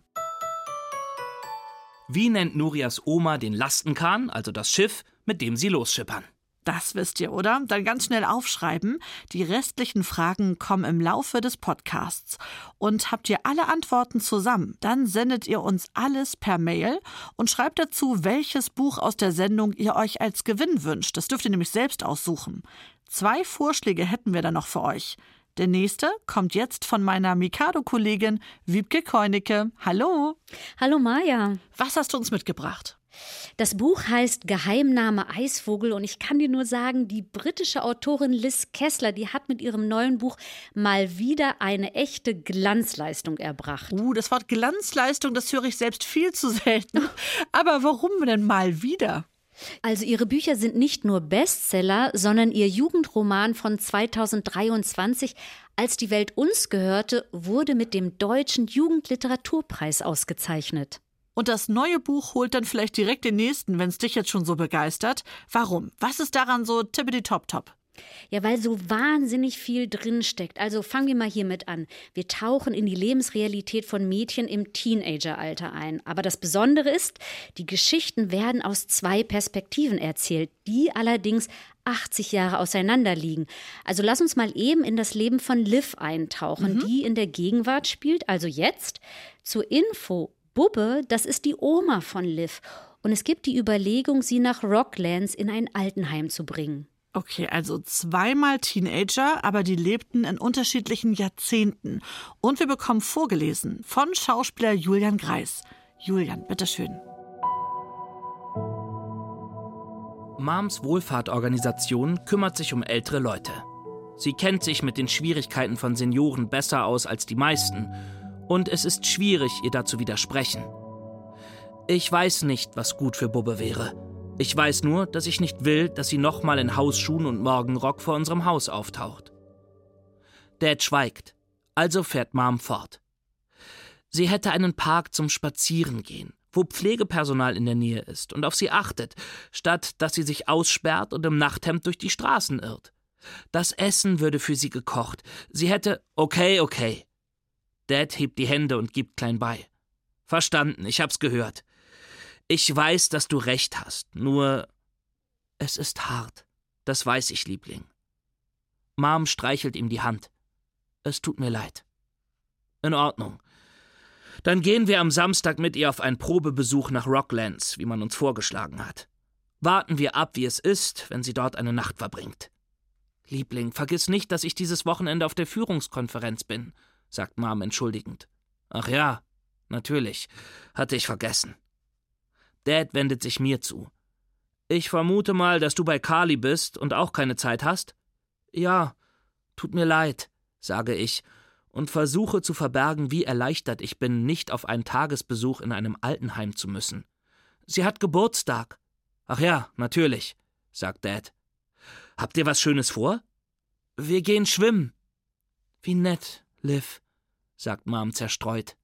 Wie nennt Nurias Oma den Lastenkahn, also das Schiff, mit dem sie losschippern? Das wisst ihr, oder? Dann ganz schnell aufschreiben. Die restlichen Fragen kommen im Laufe des Podcasts. Und habt ihr alle Antworten zusammen, dann sendet ihr uns alles per Mail und schreibt dazu, welches Buch aus der Sendung ihr euch als Gewinn wünscht. Das dürft ihr nämlich selbst aussuchen. Zwei Vorschläge hätten wir dann noch für euch. Der nächste kommt jetzt von meiner Mikado-Kollegin Wiebke Keunicke. Hallo. Hallo Maja. Was hast du uns mitgebracht? Das Buch heißt Geheimname Eisvogel und ich kann dir nur sagen, die britische Autorin Liz Kessler, die hat mit ihrem neuen Buch mal wieder eine echte Glanzleistung erbracht. Uh, das Wort Glanzleistung, das höre ich selbst viel zu selten. Aber warum denn mal wieder? Also ihre Bücher sind nicht nur Bestseller, sondern ihr Jugendroman von zweitausenddreiundzwanzig, Als die Welt uns gehörte, wurde mit dem Deutschen Jugendliteraturpreis ausgezeichnet. Und das neue Buch holt dann vielleicht direkt den nächsten, wenn es dich jetzt schon so begeistert. Warum? Was ist daran so tippity-top-top? Ja, weil so wahnsinnig viel drinsteckt. Also fangen wir mal hiermit an. Wir tauchen in die Lebensrealität von Mädchen im Teenageralter ein. Aber das Besondere ist, die Geschichten werden aus zwei Perspektiven erzählt, die allerdings achtzig Jahre auseinander liegen. Also lass uns mal eben in das Leben von Liv eintauchen, mhm. die in der Gegenwart spielt, also jetzt. Zur Info, Bubbe, das ist die Oma von Liv. Und es gibt die Überlegung, sie nach Rocklands in ein Altenheim zu bringen. Okay, also zweimal Teenager, aber die lebten in unterschiedlichen Jahrzehnten. Und wir bekommen vorgelesen von Schauspieler Julian Greis. Julian, bitteschön. Mams Wohlfahrtorganisation kümmert sich um ältere Leute. Sie kennt sich mit den Schwierigkeiten von Senioren besser aus als die meisten. Und es ist schwierig, ihr da zu widersprechen. Ich weiß nicht, was gut für Bubbe wäre. Ich weiß nur, dass ich nicht will, dass sie nochmal in Hausschuhen und Morgenrock vor unserem Haus auftaucht. Dad schweigt, also fährt Mom fort. Sie hätte einen Park zum Spazierengehen, wo Pflegepersonal in der Nähe ist und auf sie achtet, statt dass sie sich aussperrt und im Nachthemd durch die Straßen irrt. Das Essen würde für sie gekocht. Sie hätte... Okay, okay. Dad hebt die Hände und gibt klein bei. Verstanden, ich hab's gehört. Ich weiß, dass du recht hast, nur es ist hart. Das weiß ich, Liebling. Mom streichelt ihm die Hand. Es tut mir leid. In Ordnung. Dann gehen wir am Samstag mit ihr auf einen Probebesuch nach Rocklands, wie man uns vorgeschlagen hat. Warten wir ab, wie es ist, wenn sie dort eine Nacht verbringt. Liebling, vergiss nicht, dass ich dieses Wochenende auf der Führungskonferenz bin, sagt Mom entschuldigend. Ach ja, natürlich, hatte ich vergessen. Dad wendet sich mir zu. Ich vermute mal, dass du bei Carly bist und auch keine Zeit hast? Ja, »Tut mir leid«, sage ich und versuche zu verbergen, wie erleichtert ich bin, nicht auf einen Tagesbesuch in einem Altenheim zu müssen. »Sie hat Geburtstag.« »Ach ja, natürlich«, sagt Dad. »Habt ihr was Schönes vor?« »Wir gehen schwimmen.« »Wie nett, Liv«, sagt Mom zerstreut.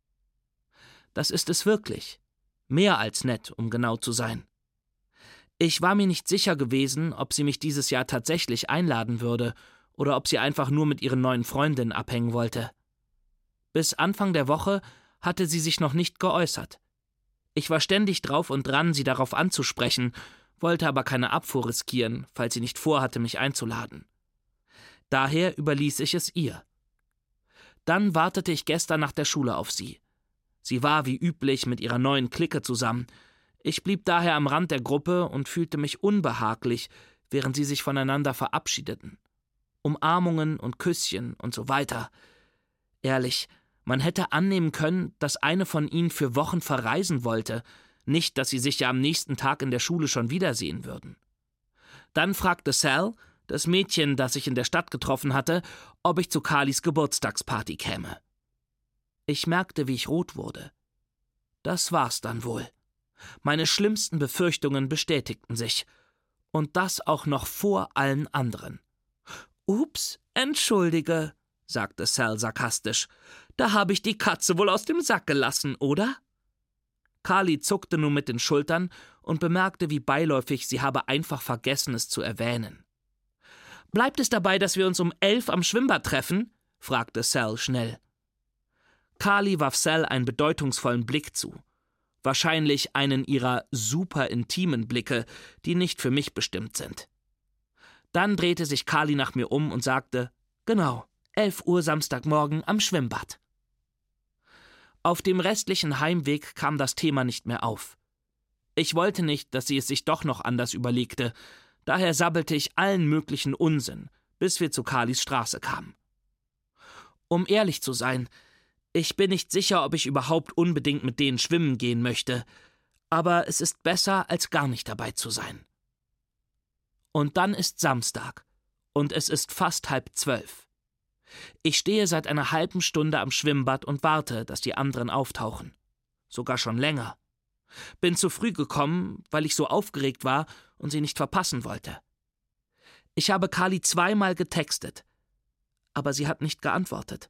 Das ist es wirklich. Mehr als nett, um genau zu sein. Ich war mir nicht sicher gewesen, ob sie mich dieses Jahr tatsächlich einladen würde oder ob sie einfach nur mit ihren neuen Freundinnen abhängen wollte. Bis Anfang der Woche hatte sie sich noch nicht geäußert. Ich war ständig drauf und dran, sie darauf anzusprechen, wollte aber keine Abfuhr riskieren, falls sie nicht vorhatte, mich einzuladen. Daher überließ ich es ihr. Dann wartete ich gestern nach der Schule auf sie. Sie war wie üblich mit ihrer neuen Clique zusammen. Ich blieb daher am Rand der Gruppe und fühlte mich unbehaglich, während sie sich voneinander verabschiedeten. Umarmungen und Küsschen und so weiter. Ehrlich, man hätte annehmen können, dass eine von ihnen für Wochen verreisen wollte, nicht, dass sie sich ja am nächsten Tag in der Schule schon wiedersehen würden. Dann fragte Sal, das Mädchen, das ich in der Stadt getroffen hatte, ob ich zu Carlys Geburtstagsparty käme. Ich merkte, wie ich rot wurde. Das war's dann wohl. Meine schlimmsten Befürchtungen bestätigten sich. Und das auch noch vor allen anderen. »Ups, entschuldige«, sagte Sal sarkastisch. »Da habe ich die Katze wohl aus dem Sack gelassen, oder?« Carly zuckte nun mit den Schultern und bemerkte, wie beiläufig sie habe einfach vergessen, es zu erwähnen. »Bleibt es dabei, dass wir uns um elf am Schwimmbad treffen?« fragte Sal schnell. Carly warf Sal einen bedeutungsvollen Blick zu. Wahrscheinlich einen ihrer super intimen Blicke, die nicht für mich bestimmt sind. Dann drehte sich Carly nach mir um und sagte, »Genau, elf Uhr Samstagmorgen am Schwimmbad.« Auf dem restlichen Heimweg kam das Thema nicht mehr auf. Ich wollte nicht, dass sie es sich doch noch anders überlegte, daher sabbelte ich allen möglichen Unsinn, bis wir zu Carlys Straße kamen. Um ehrlich zu sein, ich bin nicht sicher, ob ich überhaupt unbedingt mit denen schwimmen gehen möchte, aber es ist besser, als gar nicht dabei zu sein. Und dann ist Samstag, und es ist fast halb zwölf. Ich stehe seit einer halben Stunde am Schwimmbad und warte, dass die anderen auftauchen. Sogar schon länger. Bin zu früh gekommen, weil ich so aufgeregt war und sie nicht verpassen wollte. Ich habe Carly zweimal getextet, aber sie hat nicht geantwortet.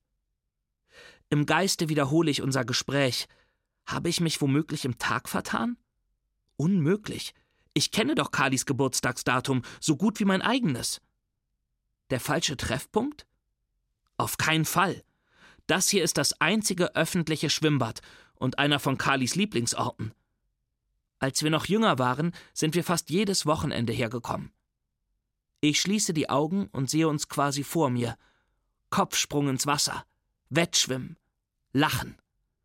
Im Geiste wiederhole ich unser Gespräch. Habe ich mich womöglich im Tag vertan? Unmöglich. Ich kenne doch Carlys Geburtstagsdatum so gut wie mein eigenes. Der falsche Treffpunkt? Auf keinen Fall. Das hier ist das einzige öffentliche Schwimmbad und einer von Carlys Lieblingsorten. Als wir noch jünger waren, sind wir fast jedes Wochenende hergekommen. Ich schließe die Augen und sehe uns quasi vor mir. Kopfsprung ins Wasser, Wettschwimmen, Lachen.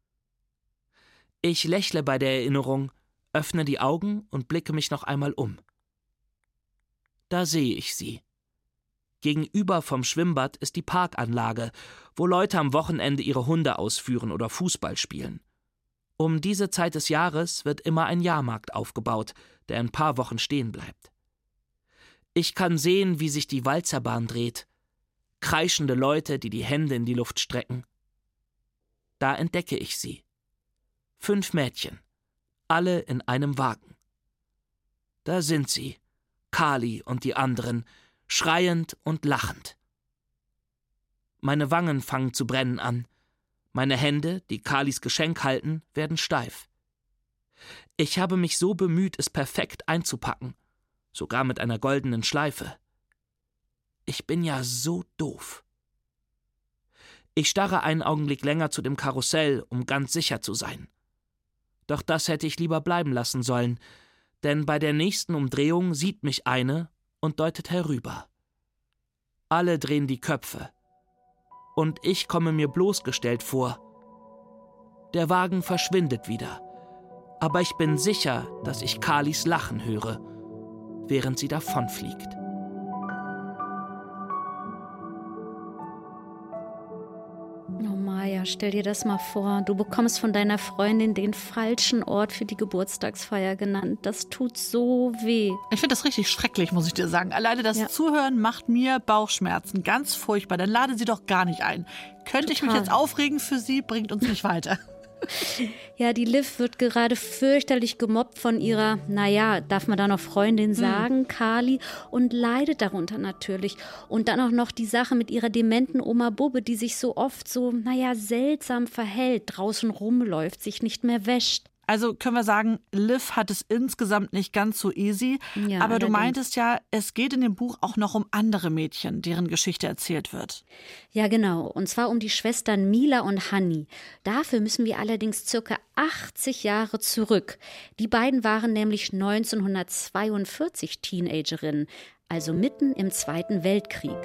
Ich lächle bei der Erinnerung, öffne die Augen und blicke mich noch einmal um. Da sehe ich sie. Gegenüber vom Schwimmbad ist die Parkanlage, wo Leute am Wochenende ihre Hunde ausführen oder Fußball spielen. Um diese Zeit des Jahres wird immer ein Jahrmarkt aufgebaut, der ein paar Wochen stehen bleibt. Ich kann sehen, wie sich die Walzerbahn dreht. Kreischende Leute, die die Hände in die Luft strecken. Da entdecke ich sie. Fünf Mädchen, alle in einem Wagen. Da sind sie, Carly und die anderen, schreiend und lachend. Meine Wangen fangen zu brennen an. Meine Hände, die Carlys Geschenk halten, werden steif. Ich habe mich so bemüht, es perfekt einzupacken, sogar mit einer goldenen Schleife. Ich bin ja so doof. Ich starre einen Augenblick länger zu dem Karussell, um ganz sicher zu sein. Doch das hätte ich lieber bleiben lassen sollen, denn bei der nächsten Umdrehung sieht mich eine und deutet herüber. Alle drehen die Köpfe. Und ich komme mir bloßgestellt vor. Der Wagen verschwindet wieder, aber ich bin sicher, dass ich Carlys Lachen höre, während sie davonfliegt. Oh Maja, Ja, stell dir das mal vor. Du bekommst von deiner Freundin den falschen Ort für die Geburtstagsfeier genannt. Das tut so weh. Ich finde das richtig schrecklich, muss ich dir sagen. Alleine das Ja. Zuhören macht mir Bauchschmerzen. Ganz furchtbar. Dann lade sie doch gar nicht ein. Könnte ich mich Total. jetzt aufregen für sie, bringt uns nicht weiter. Ja, die Liv wird gerade fürchterlich gemobbt von ihrer, naja, darf man da noch Freundin sagen, Carly, und leidet darunter natürlich. Und dann auch noch die Sache mit ihrer dementen Oma Bubbe, die sich so oft so, naja, seltsam verhält, draußen rumläuft, sich nicht mehr wäscht. Also können wir sagen, Liv hat es insgesamt nicht ganz so easy. Ja, aber du allerdings. meintest ja, es geht in dem Buch auch noch um andere Mädchen, deren Geschichte erzählt wird. Ja, genau. Und zwar um die Schwestern Mila und Hanni. Dafür müssen wir allerdings circa achtzig Jahre zurück. Die beiden waren nämlich neunzehnhundertzweiundvierzig Teenagerinnen, also mitten im Zweiten Weltkrieg.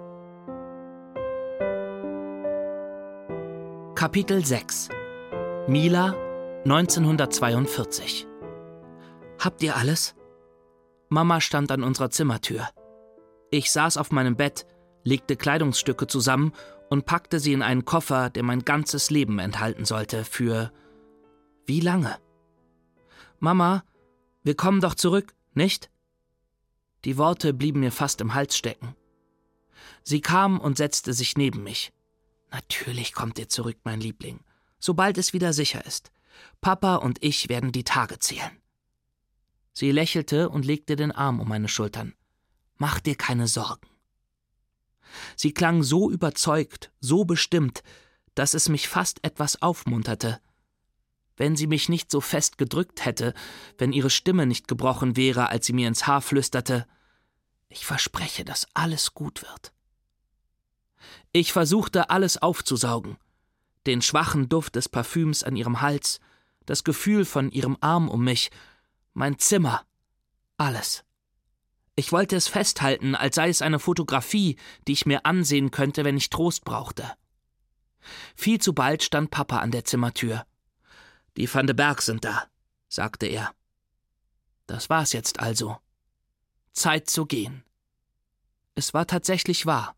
Kapitel sechs. Mila, neunzehnhundertzweiundvierzig. Habt ihr alles? Mama stand an unserer Zimmertür. Ich saß auf meinem Bett, legte Kleidungsstücke zusammen und packte sie in einen Koffer, der mein ganzes Leben enthalten sollte, für wie lange? Mama, wir kommen doch zurück, nicht? Die Worte blieben mir fast im Hals stecken. Sie kam und setzte sich neben mich. Natürlich kommt ihr zurück, mein Liebling, sobald es wieder sicher ist. Papa und ich werden die Tage zählen. Sie lächelte und legte den Arm um meine Schultern. Mach dir keine Sorgen. Sie klang so überzeugt, so bestimmt, dass es mich fast etwas aufmunterte. Wenn sie mich nicht so fest gedrückt hätte, wenn ihre Stimme nicht gebrochen wäre, als sie mir ins Haar flüsterte, ich verspreche, dass alles gut wird. Ich versuchte, alles aufzusaugen. Den schwachen Duft des Parfüms an ihrem Hals, das Gefühl von ihrem Arm um mich, mein Zimmer, alles. Ich wollte es festhalten, als sei es eine Fotografie, die ich mir ansehen könnte, wenn ich Trost brauchte. Viel zu bald stand Papa an der Zimmertür. »Die Van de Berg sind da«, sagte er. Das war's jetzt also. Zeit zu gehen. Es war tatsächlich wahr.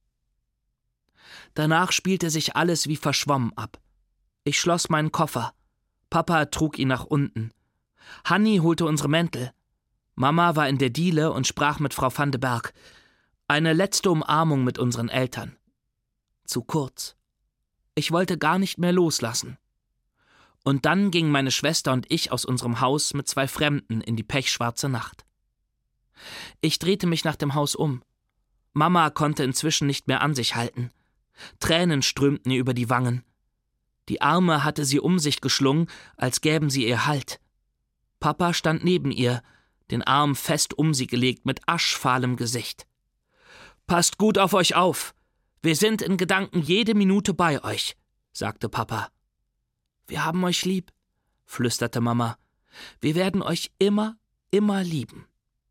Danach spielte sich alles wie verschwommen ab. Ich schloss meinen Koffer. Papa trug ihn nach unten. Hanni holte unsere Mäntel. Mama war in der Diele und sprach mit Frau van de Berg. Eine letzte Umarmung mit unseren Eltern. Zu kurz. Ich wollte gar nicht mehr loslassen. Und dann gingen meine Schwester und ich aus unserem Haus mit zwei Fremden in die pechschwarze Nacht. Ich drehte mich nach dem Haus um. Mama konnte inzwischen nicht mehr an sich halten. Tränen strömten ihr über die Wangen. Die Arme hatte sie um sich geschlungen, als gäben sie ihr Halt. Papa stand neben ihr, den Arm fest um sie gelegt, mit aschfahlem Gesicht. »Passt gut auf euch auf. Wir sind in Gedanken jede Minute bei euch«, sagte Papa. »Wir haben euch lieb«, flüsterte Mama. »Wir werden euch immer, immer lieben.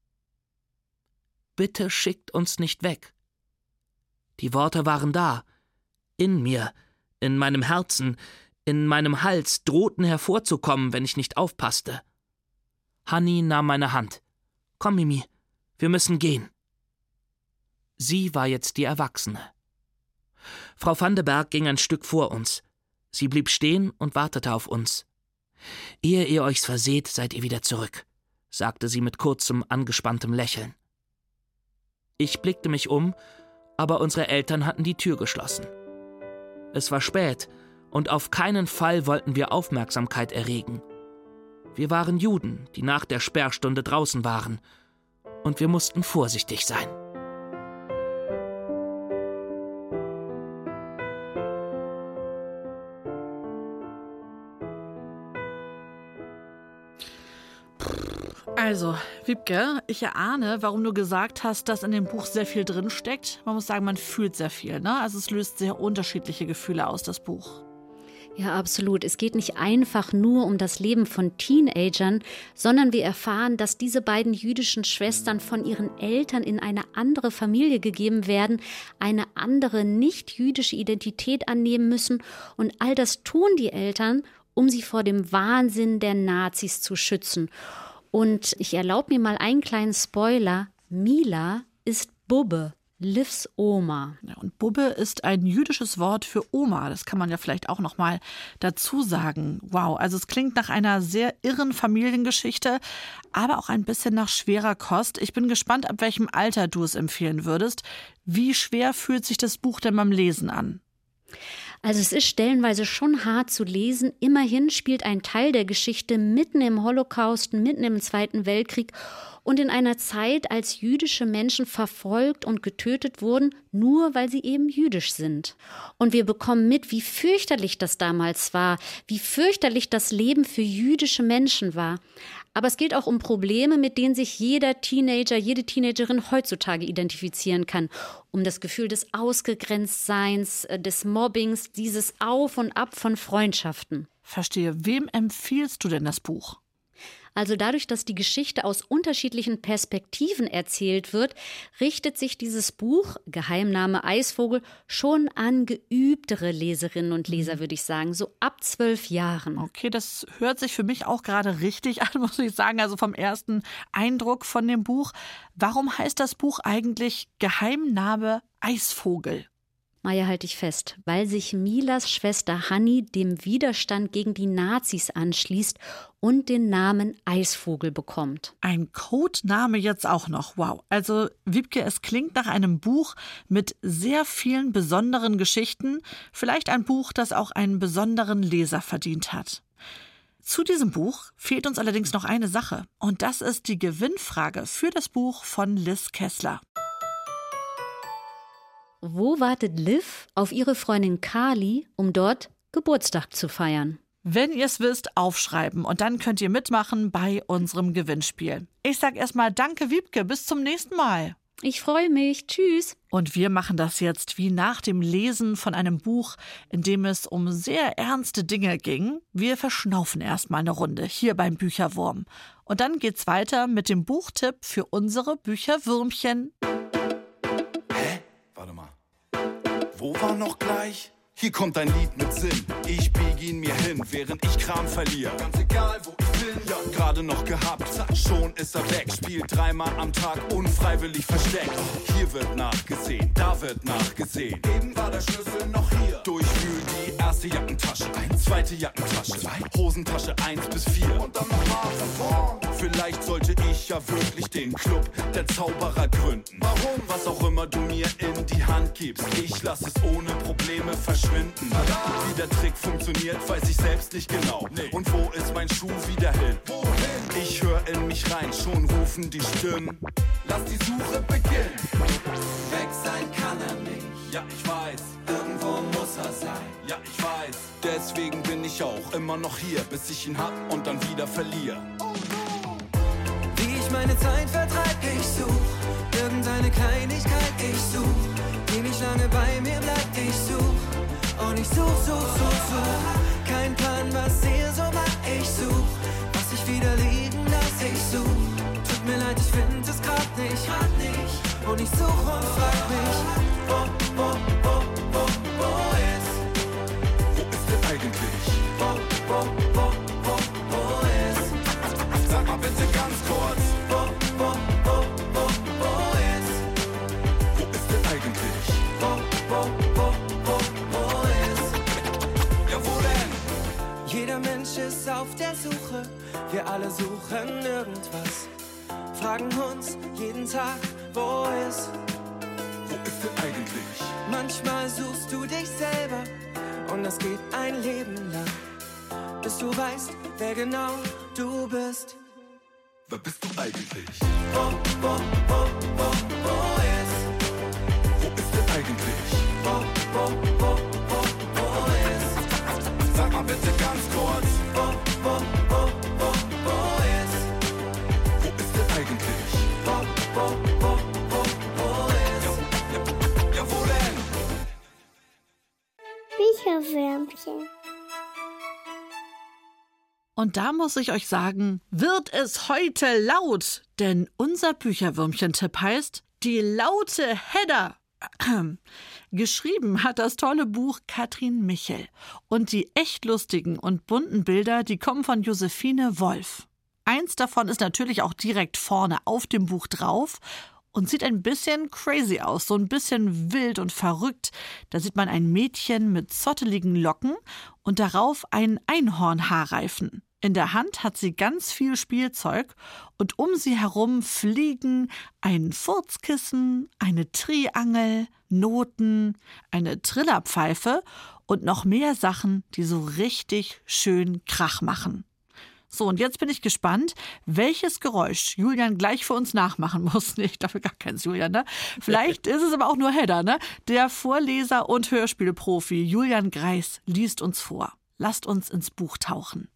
Bitte schickt uns nicht weg.« Die Worte waren da, in mir, in meinem Herzen, in meinem Hals, drohten hervorzukommen, wenn ich nicht aufpasste. Hanni nahm meine Hand. »Komm, Mimi, wir müssen gehen.« Sie war jetzt die Erwachsene. Frau van de Berg ging ein Stück vor uns. Sie blieb stehen und wartete auf uns. »Ehe ihr euch's verseht, seid ihr wieder zurück«, sagte sie mit kurzem, angespanntem Lächeln. Ich blickte mich um, aber unsere Eltern hatten die Tür geschlossen. Es war spät, und auf keinen Fall wollten wir Aufmerksamkeit erregen. Wir waren Juden, die nach der Sperrstunde draußen waren, und wir mussten vorsichtig sein. Also, Wiebke, ich erahne, warum du gesagt hast, dass in dem Buch sehr viel drinsteckt. Man muss sagen, man fühlt sehr viel, ne? Also es löst sehr unterschiedliche Gefühle aus, das Buch. Ja, absolut. Es geht nicht einfach nur um das Leben von Teenagern, sondern wir erfahren, dass diese beiden jüdischen Schwestern von ihren Eltern in eine andere Familie gegeben werden, eine andere nicht-jüdische Identität annehmen müssen. Und all das tun die Eltern, um sie vor dem Wahnsinn der Nazis zu schützen. Und ich erlaube mir mal einen kleinen Spoiler. Mila ist Bubbe Livs Oma. Ja, und Bubbe ist ein jüdisches Wort für Oma. Das kann man ja vielleicht auch noch mal dazu sagen. Wow, also es klingt nach einer sehr irren Familiengeschichte, aber auch ein bisschen nach schwerer Kost. Ich bin gespannt, ab welchem Alter du es empfehlen würdest. Wie schwer fühlt sich das Buch denn beim Lesen an? Also es ist stellenweise schon hart zu lesen. Immerhin spielt ein Teil der Geschichte mitten im Holocaust, mitten im Zweiten Weltkrieg und in einer Zeit, als jüdische Menschen verfolgt und getötet wurden, nur weil sie eben jüdisch sind. Und wir bekommen mit, wie fürchterlich das damals war, wie fürchterlich das Leben für jüdische Menschen war. Aber es geht auch um Probleme, mit denen sich jeder Teenager, jede Teenagerin heutzutage identifizieren kann. Um das Gefühl des Ausgegrenztseins, des Mobbings, dieses Auf und Ab von Freundschaften. Verstehe. Wem empfiehlst du denn das Buch? Also dadurch, dass die Geschichte aus unterschiedlichen Perspektiven erzählt wird, richtet sich dieses Buch, Geheimname Eisvogel, schon an geübtere Leserinnen und Leser, würde ich sagen, so ab zwölf Jahren. Okay, das hört sich für mich auch gerade richtig an, muss ich sagen, also vom ersten Eindruck von dem Buch. Warum heißt das Buch eigentlich Geheimname Eisvogel? Maja, halt dich fest, weil sich Milas Schwester Hanni dem Widerstand gegen die Nazis anschließt und den Namen Eisvogel bekommt. Ein Codename jetzt auch noch, wow. Also Wiebke, es klingt nach einem Buch mit sehr vielen besonderen Geschichten, vielleicht ein Buch, das auch einen besonderen Leser verdient hat. Zu diesem Buch fehlt uns allerdings noch eine Sache und das ist die Gewinnfrage für das Buch von Liz Kessler. Wo wartet Liv auf ihre Freundin Kali, um dort Geburtstag zu feiern? Wenn ihr es wisst, aufschreiben und dann könnt ihr mitmachen bei unserem Gewinnspiel. Ich sag erstmal danke, Wiebke, bis zum nächsten Mal. Ich freue mich, tschüss. Und wir machen das jetzt wie nach dem Lesen von einem Buch, in dem es um sehr ernste Dinge ging. Wir verschnaufen erstmal eine Runde hier beim Bücherwurm. Und dann geht's weiter mit dem Buchtipp für unsere Bücherwürmchen. Warte mal. Wo war noch gleich? Hier kommt ein Lied mit Sinn. Ich bieg ihn mir hin, während ich Kram verliere. Ganz egal, wo ich bin. Ja, gerade noch gehabt. Zack, schon ist er weg. Spielt dreimal am Tag unfreiwillig versteckt. Hier wird nachgesehen, da wird nachgesehen. Eben war der Schlüssel noch hier. Durchwühlen die erste Jackentasche. Ein, zweite Jackentasche. Zwei. Hosentasche eins bis vier. Und dann nochmal von vorn. Vielleicht sollte ich ja wirklich den Club der Zauberer gründen. Warum? Was auch immer du mir in die Hand gibst. Ich lass es ohne Probleme verschwinden. Wie der Trick funktioniert, weiß ich selbst nicht genau. Nee. Und wo ist mein Schuh wieder hin? Wohin? Ich höre in mich rein, schon rufen die Stimmen. Lass die Suche beginnen. Weg sein kann er nicht. Ja, ich weiß. Irgendwo muss er sein. Ja, ich weiß. Deswegen bin ich auch immer noch hier, bis ich ihn hab und dann wieder verliere. Wie ich meine Zeit vertreib, ich such irgendeine Kleinigkeit, ich such, die nicht lange bei mir bleibt, ich such. Und ich such, such, such, such. Kein Plan, was ihr so macht. Ich such, was ich wieder liegen lass. Ich such, tut mir leid, ich find es grad nicht, grad nicht. Und ich such und frag mich, wo, wo, wo, wo, wo ist? Wo ist denn eigentlich? Wo, wo, wo, wo, wo ist? Sag mal bitte ganz kurz. Wo, wo, wo, wo, wo ist? Wo ist denn eigentlich? Wo, wo, wo, wo, wo ist? Ja, wo denn? Jeder Mensch ist auf der Suche, wir alle suchen irgendwas. Fragen uns jeden Tag, wo ist? Wo ist denn eigentlich? Manchmal suchst du dich selber und das geht ein Leben lang, bis du weißt, wer genau du bist. Wer bist du eigentlich? Wo, wo, wo, wo, wo ist? Wo ist denn eigentlich? Wo, wo, wo, wo, wo ist? Sag mal bitte ganz kurz. Wo, wo, wo, wo, wo ist? Wo ist denn eigentlich? Wo, wo, wo, wo, wo ist? Ja, ja, ja, wo denn? Bücherwürmchen. Und da muss ich euch sagen, wird es heute laut, denn unser Bücherwürmchen-Tipp heißt Die laute Hedda. Geschrieben hat das tolle Buch Katrin Michel. Und die echt lustigen und bunten Bilder, die kommen von Josephine Wolf. Eins davon ist natürlich auch direkt vorne auf dem Buch drauf. und sieht ein bisschen crazy aus, so ein bisschen wild und verrückt. Da sieht man ein Mädchen mit zotteligen Locken und darauf einen Einhornhaarreifen. In der Hand hat sie ganz viel Spielzeug und um sie herum fliegen ein Furzkissen, eine Triangel, Noten, eine Trillerpfeife und noch mehr Sachen, die so richtig schön Krach machen. So, und jetzt bin ich gespannt, welches Geräusch Julian gleich für uns nachmachen muss. Nee, ich glaube gar keins, Julian, ne? Vielleicht ist es aber auch nur Hedda, ne? Der Vorleser und Hörspielprofi Julian Greis liest uns vor. Lasst uns ins Buch tauchen.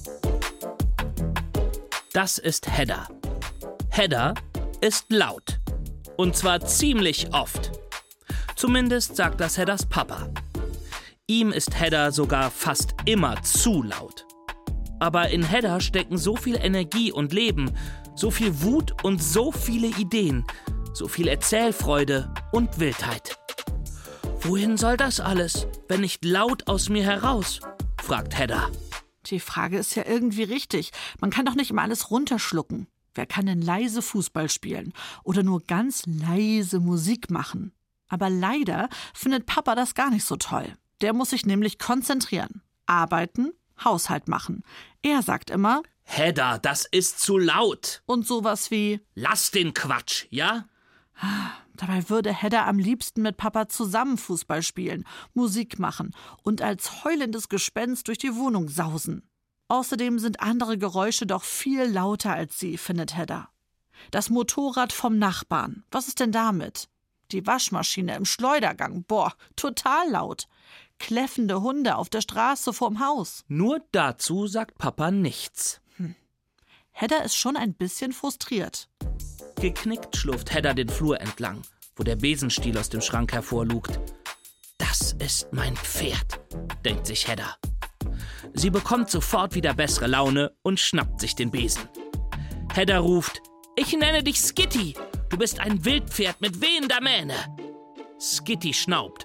Das ist Hedda. Hedda ist laut. Und zwar ziemlich oft. Zumindest sagt das Heddas Papa. Ihm ist Hedda sogar fast immer zu laut. Aber in Hedda stecken so viel Energie und Leben, so viel Wut und so viele Ideen, so viel Erzählfreude und Wildheit. Wohin soll das alles, wenn nicht laut aus mir heraus? Fragt Hedda. Die Frage ist ja irgendwie richtig. Man kann doch nicht immer alles runterschlucken. Wer kann denn leise Fußball spielen oder nur ganz leise Musik machen? Aber leider findet Papa das gar nicht so toll. Der muss sich nämlich konzentrieren, arbeiten, Haushalt machen. Er sagt immer: Hedda, das ist zu laut. Und sowas wie: Lass den Quatsch, ja? Dabei würde Hedda am liebsten mit Papa zusammen Fußball spielen, Musik machen und als heulendes Gespenst durch die Wohnung sausen. Außerdem sind andere Geräusche doch viel lauter als sie, findet Hedda. Das Motorrad vom Nachbarn, was ist denn damit? Die Waschmaschine im Schleudergang, boah, total laut. Kläffende Hunde auf der Straße vorm Haus. Nur dazu sagt Papa nichts. Hm. Hedda ist schon ein bisschen frustriert. Geknickt schlurft Hedda den Flur entlang, wo der Besenstiel aus dem Schrank hervorlugt. Das ist mein Pferd, denkt sich Hedda. Sie bekommt sofort wieder bessere Laune und schnappt sich den Besen. Hedda ruft: Ich nenne dich Skitty. Du bist ein Wildpferd mit wehender Mähne. Skitty schnaubt.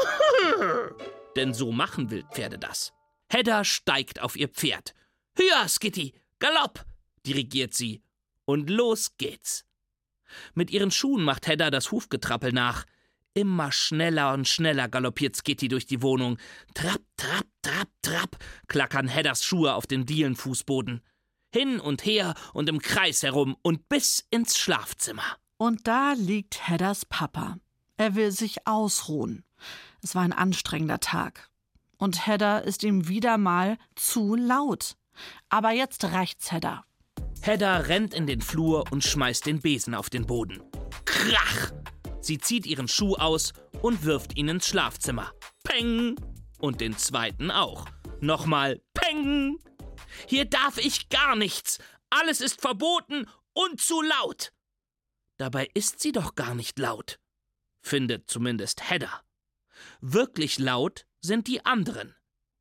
Denn so machen Wildpferde das. Hedda steigt auf ihr Pferd. Höher, Skitty, Galopp, dirigiert sie. Und los geht's. Mit ihren Schuhen macht Hedda das Hufgetrappel nach. Immer schneller und schneller galoppiert Skitty durch die Wohnung. Trapp, trapp, trapp, trapp, klackern Heddas Schuhe auf den Dielenfußboden. Hin und her und im Kreis herum und bis ins Schlafzimmer. Und da liegt Heddas Papa. Er will sich ausruhen. Es war ein anstrengender Tag. Und Hedda ist ihm wieder mal zu laut. Aber jetzt reicht's Hedda. Hedda rennt in den Flur und schmeißt den Besen auf den Boden. Krach! Sie zieht ihren Schuh aus und wirft ihn ins Schlafzimmer. Peng! Und den zweiten auch. Nochmal Peng! Hier darf ich gar nichts. Alles ist verboten und zu laut. Dabei ist sie doch gar nicht laut. Findet zumindest Hedda. Wirklich laut sind die anderen.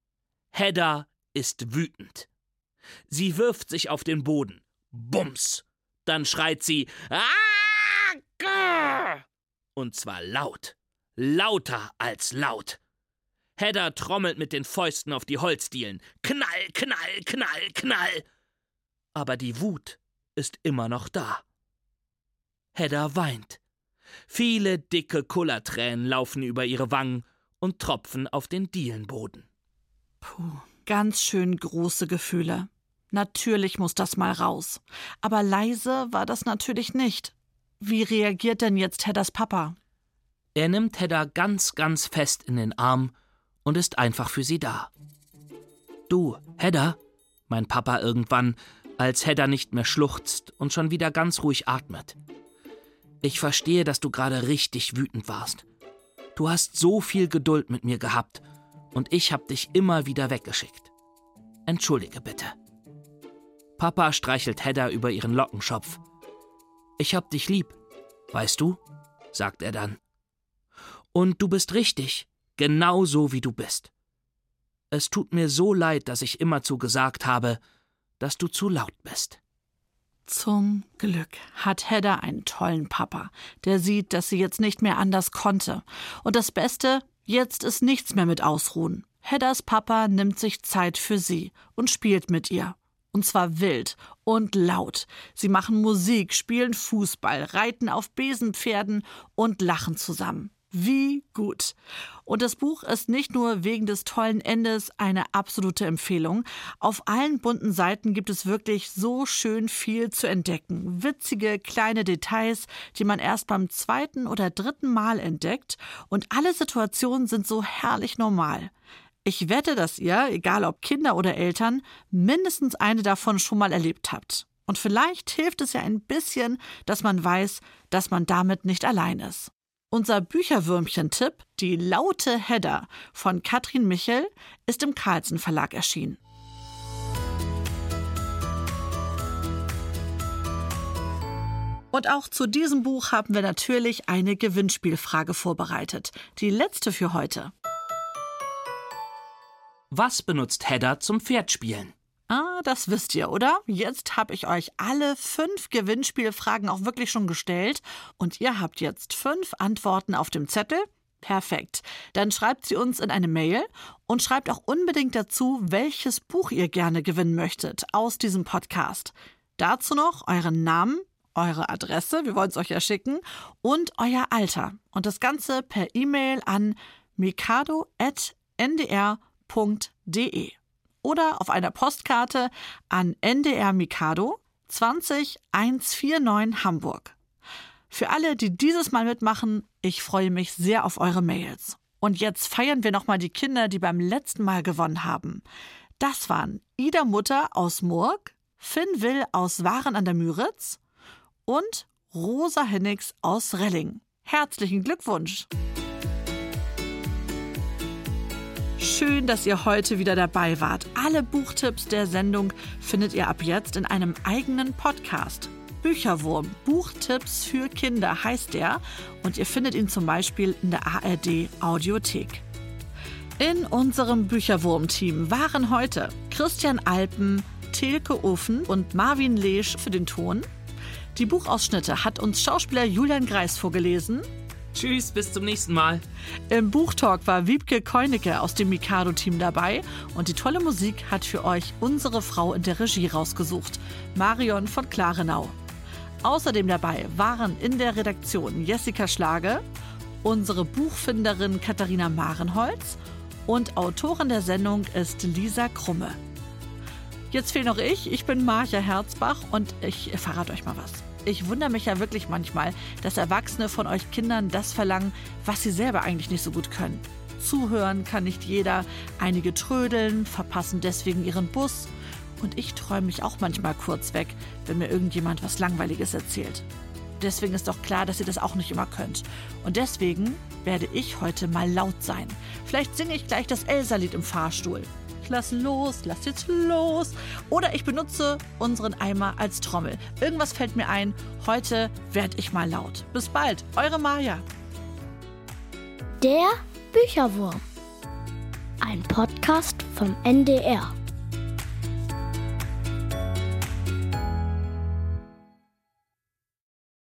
Hedda ist wütend. Sie wirft sich auf den Boden. Bums! Dann schreit sie Ah! Grrr! Und zwar laut. Lauter als laut. Hedda trommelt mit den Fäusten auf die Holzdielen. Knall, knall, knall, knall. Aber die Wut ist immer noch da. Hedda weint. Viele dicke Kullertränen laufen über ihre Wangen und tropfen auf den Dielenboden. Puh, ganz schön große Gefühle. Natürlich muss das mal raus. Aber leise war das natürlich nicht. Wie reagiert denn jetzt Heddas Papa? Er nimmt Hedda ganz, ganz fest in den Arm und ist einfach für sie da. Du, Hedda, meint Papa irgendwann, als Hedda nicht mehr schluchzt und schon wieder ganz ruhig atmet. Ich verstehe, dass du gerade richtig wütend warst. Du hast so viel Geduld mit mir gehabt und ich hab dich immer wieder weggeschickt. Entschuldige bitte. Papa streichelt Hedda über ihren Lockenschopf. Ich hab dich lieb, weißt du, sagt er dann. Und du bist richtig, genau so wie du bist. Es tut mir so leid, dass ich immerzu gesagt habe, dass du zu laut bist. Zum Glück hat Hedda einen tollen Papa, der sieht, dass sie jetzt nicht mehr anders konnte. Und das Beste, jetzt ist nichts mehr mit Ausruhen. Heddas Papa nimmt sich Zeit für sie und spielt mit ihr. Und zwar wild und laut. Sie machen Musik, spielen Fußball, reiten auf Besenpferden und lachen zusammen. Wie gut. Und das Buch ist nicht nur wegen des tollen Endes eine absolute Empfehlung. Auf allen bunten Seiten gibt es wirklich so schön viel zu entdecken. Witzige kleine Details, die man erst beim zweiten oder dritten Mal entdeckt. Und alle Situationen sind so herrlich normal. Ich wette, dass ihr, egal ob Kinder oder Eltern, mindestens eine davon schon mal erlebt habt. Und vielleicht hilft es ja ein bisschen, dass man weiß, dass man damit nicht allein ist. Unser Bücherwürmchen-Tipp, die laute Hedda von Katrin Michel, ist im Carlsen Verlag erschienen. Und auch zu diesem Buch haben wir natürlich eine Gewinnspielfrage vorbereitet. Die letzte für heute. Was benutzt Hedda zum Pferdspielen? Ah, das wisst ihr, oder? Jetzt habe ich euch alle fünf Gewinnspielfragen auch wirklich schon gestellt und ihr habt jetzt fünf Antworten auf dem Zettel. Perfekt. Dann schreibt sie uns in eine Mail und schreibt auch unbedingt dazu, welches Buch ihr gerne gewinnen möchtet aus diesem Podcast. Dazu noch euren Namen, eure Adresse, wir wollen es euch ja schicken, und euer Alter. Und das Ganze per E-Mail an mikado at n d r punkt d e. Oder auf einer Postkarte an N D R Mikado zwanzig einhundertneunundvierzig Hamburg. Für alle, die dieses Mal mitmachen, ich freue mich sehr auf eure Mails. Und jetzt feiern wir nochmal die Kinder, die beim letzten Mal gewonnen haben. Das waren Ida Mutter aus Murg, Finn Will aus Waren an der Müritz und Rosa Hennigs aus Relling. Herzlichen Glückwunsch! Schön, dass ihr heute wieder dabei wart. Alle Buchtipps der Sendung findet ihr ab jetzt in einem eigenen Podcast. Bücherwurm, Buchtipps für Kinder heißt der und ihr findet ihn zum Beispiel in der A R D Audiothek. In unserem Bücherwurm-Team waren heute Christian Alpen, Tilke Ofen und Marvin Leesch für den Ton. Die Buchausschnitte hat uns Schauspieler Julian Greis vorgelesen. Tschüss, bis zum nächsten Mal. Im Buchtalk war Wiebke Keunecke aus dem Mikado-Team dabei und die tolle Musik hat für euch unsere Frau in der Regie rausgesucht, Marion von Klarenau. Außerdem dabei waren in der Redaktion Jessica Schlage, unsere Buchfinderin Katharina Marenholz und Autorin der Sendung ist Lisa Krumme. Jetzt fehlt noch ich, ich bin Marja Herzbach und ich verrate euch mal was. Ich wundere mich ja wirklich manchmal, dass Erwachsene von euch Kindern das verlangen, was sie selber eigentlich nicht so gut können. Zuhören kann nicht jeder, einige trödeln, verpassen deswegen ihren Bus. Und ich träume mich auch manchmal kurz weg, wenn mir irgendjemand was Langweiliges erzählt. Deswegen ist doch klar, dass ihr das auch nicht immer könnt. Und deswegen werde ich heute mal laut sein. Vielleicht singe ich gleich das Elsa-Lied im Fahrstuhl. Lass los, lass jetzt los. Oder ich benutze unseren Eimer als Trommel. Irgendwas fällt mir ein. Heute werde ich mal laut. Bis bald, eure Maja. Der Bücherwurm. Ein Podcast vom N D R.